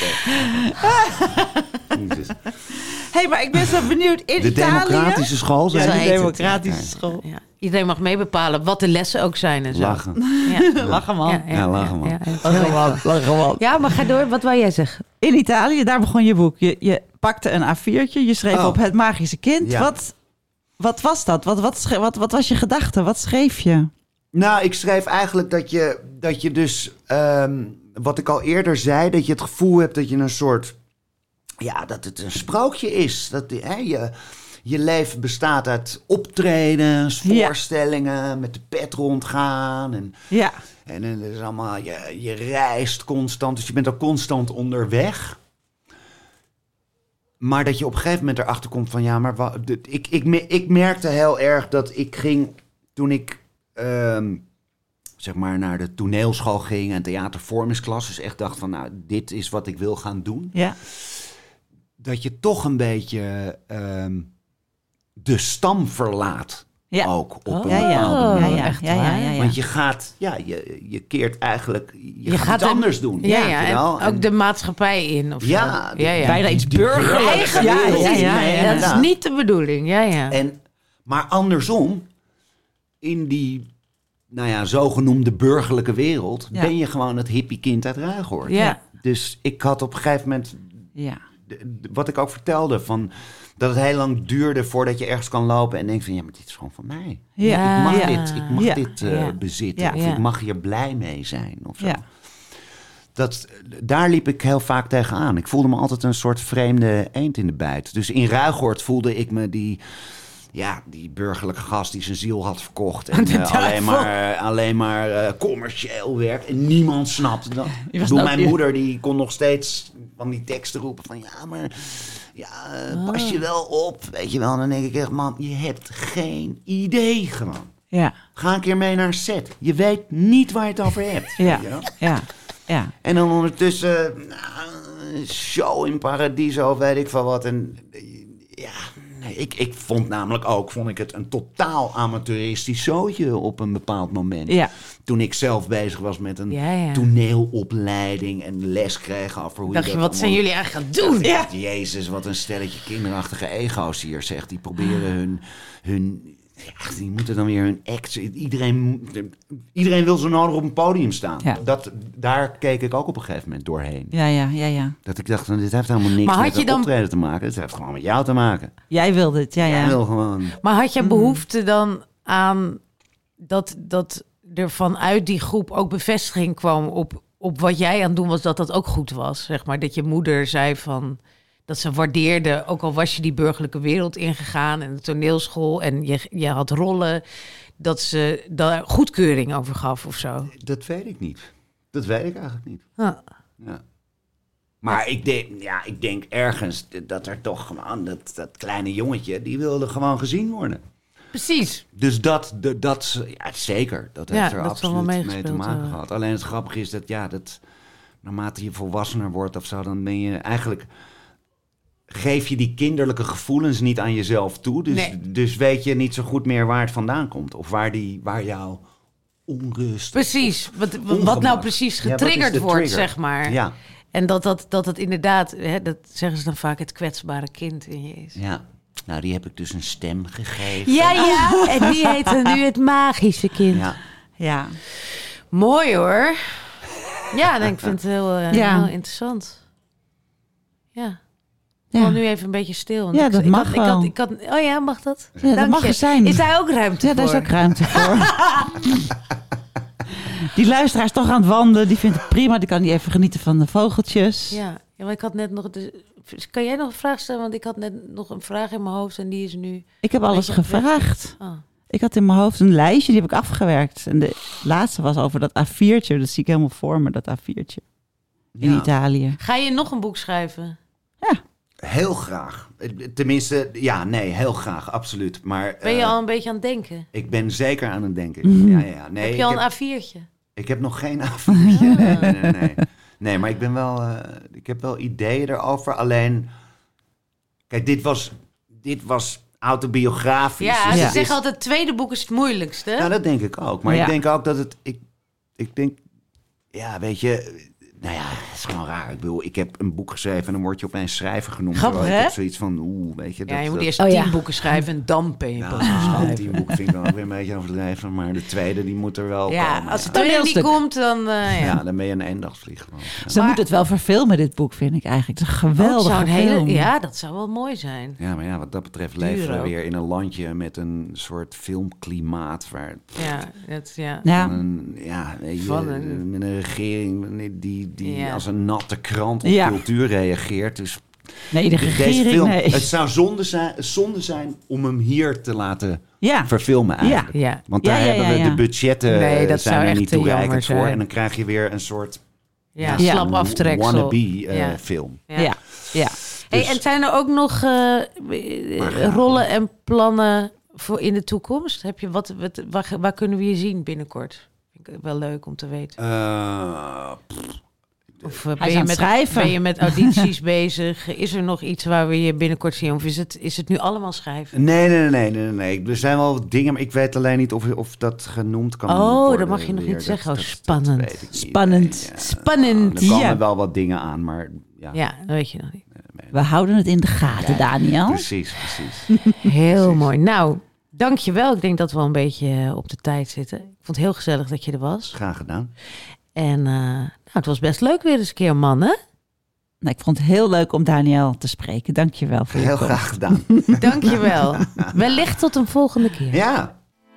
Hè. Jezus. Hé, maar ik ben zo benieuwd. In De Italië... democratische school, Ja, zei de Zo je? heet het. democratische school. Ja. Iedereen mag meebepalen wat de lessen ook zijn en zo. Lachen. Ja. Lachen, man. Ja, lachen, man. Ja, ja, Lachen, man. Lachen, man. ja, maar ga door. Wat wou jij zeggen? In Italië, daar begon je boek. Je, je pakte een A viertje, je schreef Oh. op Het Magische Kind. Ja. Wat, wat was dat? Wat, wat, schre- wat, wat was je gedachte? Wat schreef je? Nou, ik schreef eigenlijk dat je, dat je dus... ehm, wat ik al eerder zei, dat je het gevoel hebt dat je een soort... Ja, dat het een sprookje is. Dat hè, je, je leven bestaat uit optredens, Ja. voorstellingen, met de pet rondgaan. En, Ja. en het is allemaal, je, je reist constant, dus je bent ook constant onderweg. Maar dat je op een gegeven moment erachter komt van... ja, maar wat, dit- ik, ik, me- ik merkte heel erg dat ik ging... toen ik ehm, zeg maar naar de toneelschool ging en theatervormingsklas... dus echt dacht van, nou, dit is wat ik wil gaan doen... Ja. dat je toch een beetje ehm, de stam verlaat. Ja. Ook op Oh. een Ja, ja. bepaalde Ja, manier. ja. echt Ja, ja, waar? ja, ja. Want je gaat, ja, je, je keert eigenlijk, je, Je gaat, gaat iets er- anders doen. Ja, ja. weet je En wel? ook En- de maatschappij in. Of Ja, zo. die- ja, ja. Bijna iets die burgerlijks. Eigen Ja, wereld. ja, ja, Nee, ja. Dat is inderdaad. niet de bedoeling. Ja, ja. En, maar andersom, in die nou ja, zogenoemde burgerlijke wereld... Ja. ben je gewoon het hippiekind uit Ruigoord. Ja. Dus ik had op een gegeven moment... Ja. de- de- wat ik ook vertelde, van, dat het heel lang duurde voordat je ergens kan lopen... en denkt van, ja, maar dit is gewoon van mij. Ja. Ik mag Ja. dit, ik mag Ja. dit eh, Ja. bezitten. Ja. Of Ja. ik mag hier blij mee zijn. Of zo. Ja. Dat, daar liep ik heel vaak tegenaan. Ik voelde me altijd een soort vreemde eend in de bijt. Dus in Ruigoord voelde ik me die... Ja, die burgerlijke gast die zijn ziel had verkocht. En De eh, duivel. alleen maar, eh, alleen maar eh, commercieel werk. En niemand snapte dat. Ik was bedoel, nou- mijn je- moeder die kon nog steeds van die teksten roepen van... Ja, maar ja, eh, pas je wel op. Weet je wel. En dan denk ik echt, man, je hebt geen idee gewoon. Ja. Ga een keer mee naar een set. Je weet niet waar je het over hebt. Ja. weet je wel? Ja. Ja. En dan ondertussen, nou, show in Paradiso, weet ik veel wat. En ja, nee, ik, ik vond namelijk ook, vond ik het een totaal amateuristisch zootje op een bepaald moment. Ja. Toen ik zelf bezig was met een Ja, ja. toneelopleiding en les kreeg over hoe Dacht je je, dat wat zijn allemaal- jullie eigenlijk gaan doen? Ja. Jezus, wat een stelletje kinderachtige ego's hier, zegt. Die proberen hun... hun ja, die moeten dan weer hun act... Iedereen, iedereen wil zo nodig op een podium staan. Ja. Dat, daar keek ik ook op een gegeven moment doorheen. Ja, ja, ja, ja. Dat ik dacht, van, dit heeft helemaal niks Maar had met je het dan- optreden te maken. Het heeft gewoon met jou te maken. Jij wilde het, ja, Jij ja. wil gewoon... Maar had je behoefte dan aan dat, dat er vanuit die groep ook bevestiging kwam op, op wat jij aan het doen was, dat dat ook goed was? Zeg maar, dat je moeder zei van... Dat ze waardeerde, ook al was je die burgerlijke wereld ingegaan... en de toneelschool en je, je had rollen... dat ze daar goedkeuring over gaf of zo. Dat weet ik niet. Dat weet ik eigenlijk niet. Huh. Ja. Maar ik denk, ja, ik denk ergens dat er toch gewoon... Dat, dat kleine jongetje, die wilde gewoon gezien worden. Precies. Dus dat, de, dat ja, zeker. Dat Ja, heeft er dat zal wel absoluut mee te meegespeeld maken hebben. gehad. Alleen het grappige is dat, ja, dat naarmate je volwassener wordt of zo, dan ben je eigenlijk... Geef je die kinderlijke gevoelens niet aan jezelf toe. Dus, Nee. dus weet je niet zo goed meer waar het vandaan komt. Of waar, die, waar jouw onrust... Precies. Wat, wat Ongemak. nou precies Ja, wat is getriggerd de wordt, trigger? zeg maar. Ja, En dat, dat, dat het inderdaad, hè, dat zeggen ze dan vaak, het kwetsbare kind in je is. ja. Nou, die heb ik dus een stem gegeven. Ja, ja. En die heet dan nu het magische kind. Ja. Ja. Mooi hoor. Ja, en ik vind het heel, eh, Ja. heel interessant. Ja. Ik Ja. val nu even een beetje stil. want Ja, ik, dat ik mag had, wel. Ik had, ik had, oh ja, mag dat? Ja, dat Dank mag je. er zijn. Is daar ook ruimte Ja, voor? daar is ook ruimte voor. Die luisteraar is toch aan het wandelen. Die vindt het prima. Die kan die even genieten van de vogeltjes. Ja, ja, maar ik had net nog... De, kan jij nog een vraag stellen? Want ik had net nog een vraag in mijn hoofd en die is nu... Ik heb alles Weet je, gevraagd. Oh. Ik had in mijn hoofd een lijstje, die heb ik afgewerkt. En de laatste was over dat A viertje. Dat zie ik helemaal voor me, dat A viertje. In Ja. Italië. Ga je nog een boek schrijven? Heel graag. Tenminste, ja, nee, heel graag, absoluut. Maar Ben je eh, al een beetje aan het denken? ik ben zeker aan het denken. Ja, ja, ja. Nee, heb je ik al heb- een A viertje? Ik heb nog geen A viertje. Nee, nee, nee, nee. Nee, maar ik ben wel... eh, ik heb wel ideeën erover. Alleen... Kijk, dit was... Dit was autobiografisch. Ja, dus ze het zeggen is- altijd, het tweede boek is het moeilijkste. Nou, dat denk ik ook. Maar Ja. ik denk ook dat het... Ik, ik denk... Ja, weet je... Nou ja, het is gewoon raar. Ik bedoel, ik heb een boek geschreven en dan word je opeens schrijver genoemd. Grappig, terwijl ik hè? heb zoiets van, oeh, weet je... ja, dat, je moet dat- eerst Oh, tien ja. boeken schrijven en dan ben je pas gaan Ja, schrijven. die boek vind ik dan ook weer een beetje overdreven. Maar de tweede, die moet er wel Ja, komen. als ja. het er niet Toneelstuk. komt, dan... eh, ja. Ja, dan ben je een eendagsvlieg gewoon. Ja. Ze Maar- moeten het wel verfilmen, dit boek, vind ik eigenlijk. Het is een Oh, het geweldige zou een hele, film. ja, dat zou wel mooi zijn. Ja, maar ja, wat dat betreft Duur leven we ook. weer in een landje met een soort filmklimaat waar Ja, dat, ja. Ja. een, ja, weet je, Van een- met een regering die, die Ja. als een natte krant op Ja. cultuur reageert. Dus Nee, de deze regering, film, nee. het zou zonde zijn, zonde zijn om hem hier te laten Ja. verfilmen eigenlijk. Ja. Want Ja, daar ja, hebben ja, we ja. de budgetten Nee, eh, dat zijn zou er echt niet te jammer toereikend voor. zijn. En dan krijg je weer een soort Ja, Ja. slapaftreksel. wannabe eh, Ja. film. Ja. Ja, ja. Hey, Dus- en zijn er ook nog eh, Maar eh, ja. rollen en plannen voor in de toekomst? Heb je wat, wat, waar, waar kunnen we je zien binnenkort? Vind ik wel leuk om te weten. Eh, Of eh, is ben, je aan het met, schrijven. ben je met audities bezig? Is er nog iets waar we je binnenkort zien? Of is het, is het nu allemaal schrijven? Nee, nee, nee, nee, nee, nee. Er zijn wel wat dingen, maar ik weet alleen niet of, of dat genoemd kan Oh, worden. dat mag je nog weer. niet zeggen. Dat- Oh, dat- dat spannend. weet ik niet. Spannend. Nee, ja. Spannend. Er komen Ja. wel wat dingen aan, maar ja. Ja, dat weet je nog niet. We houden het in de gaten, Daniel. Precies, precies. Heel Precies. mooi. Nou, dankjewel. Ik denk dat we al een beetje eh, op de tijd zitten. Ik vond het heel gezellig dat je er was. Graag gedaan. En uh, nou, het was best leuk weer eens een keer, man, hè? Nou, ik vond het heel leuk om Daniel te spreken. Dank je wel voor je Heel komst. graag gedaan. Dankjewel. Wellicht tot een volgende keer. Ja.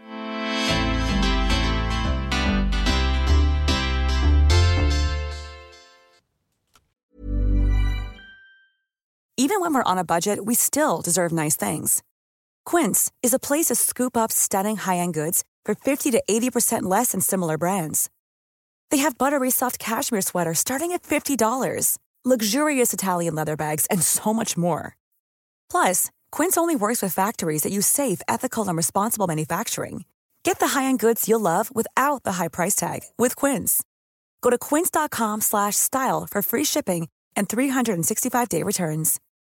Even when we're on a budget, we still deserve nice things. Quince is a place to scoop up stunning high-end goods for fifty to eighty percent less than similar brands. They have buttery soft cashmere sweaters starting at fifty dollars, luxurious Italian leather bags, and so much more. Plus, Quince only works with factories that use safe, ethical, and responsible manufacturing. Get the high-end goods you'll love without the high price tag with Quince. Go to quince.com slash style for free shipping and three sixty-five day returns.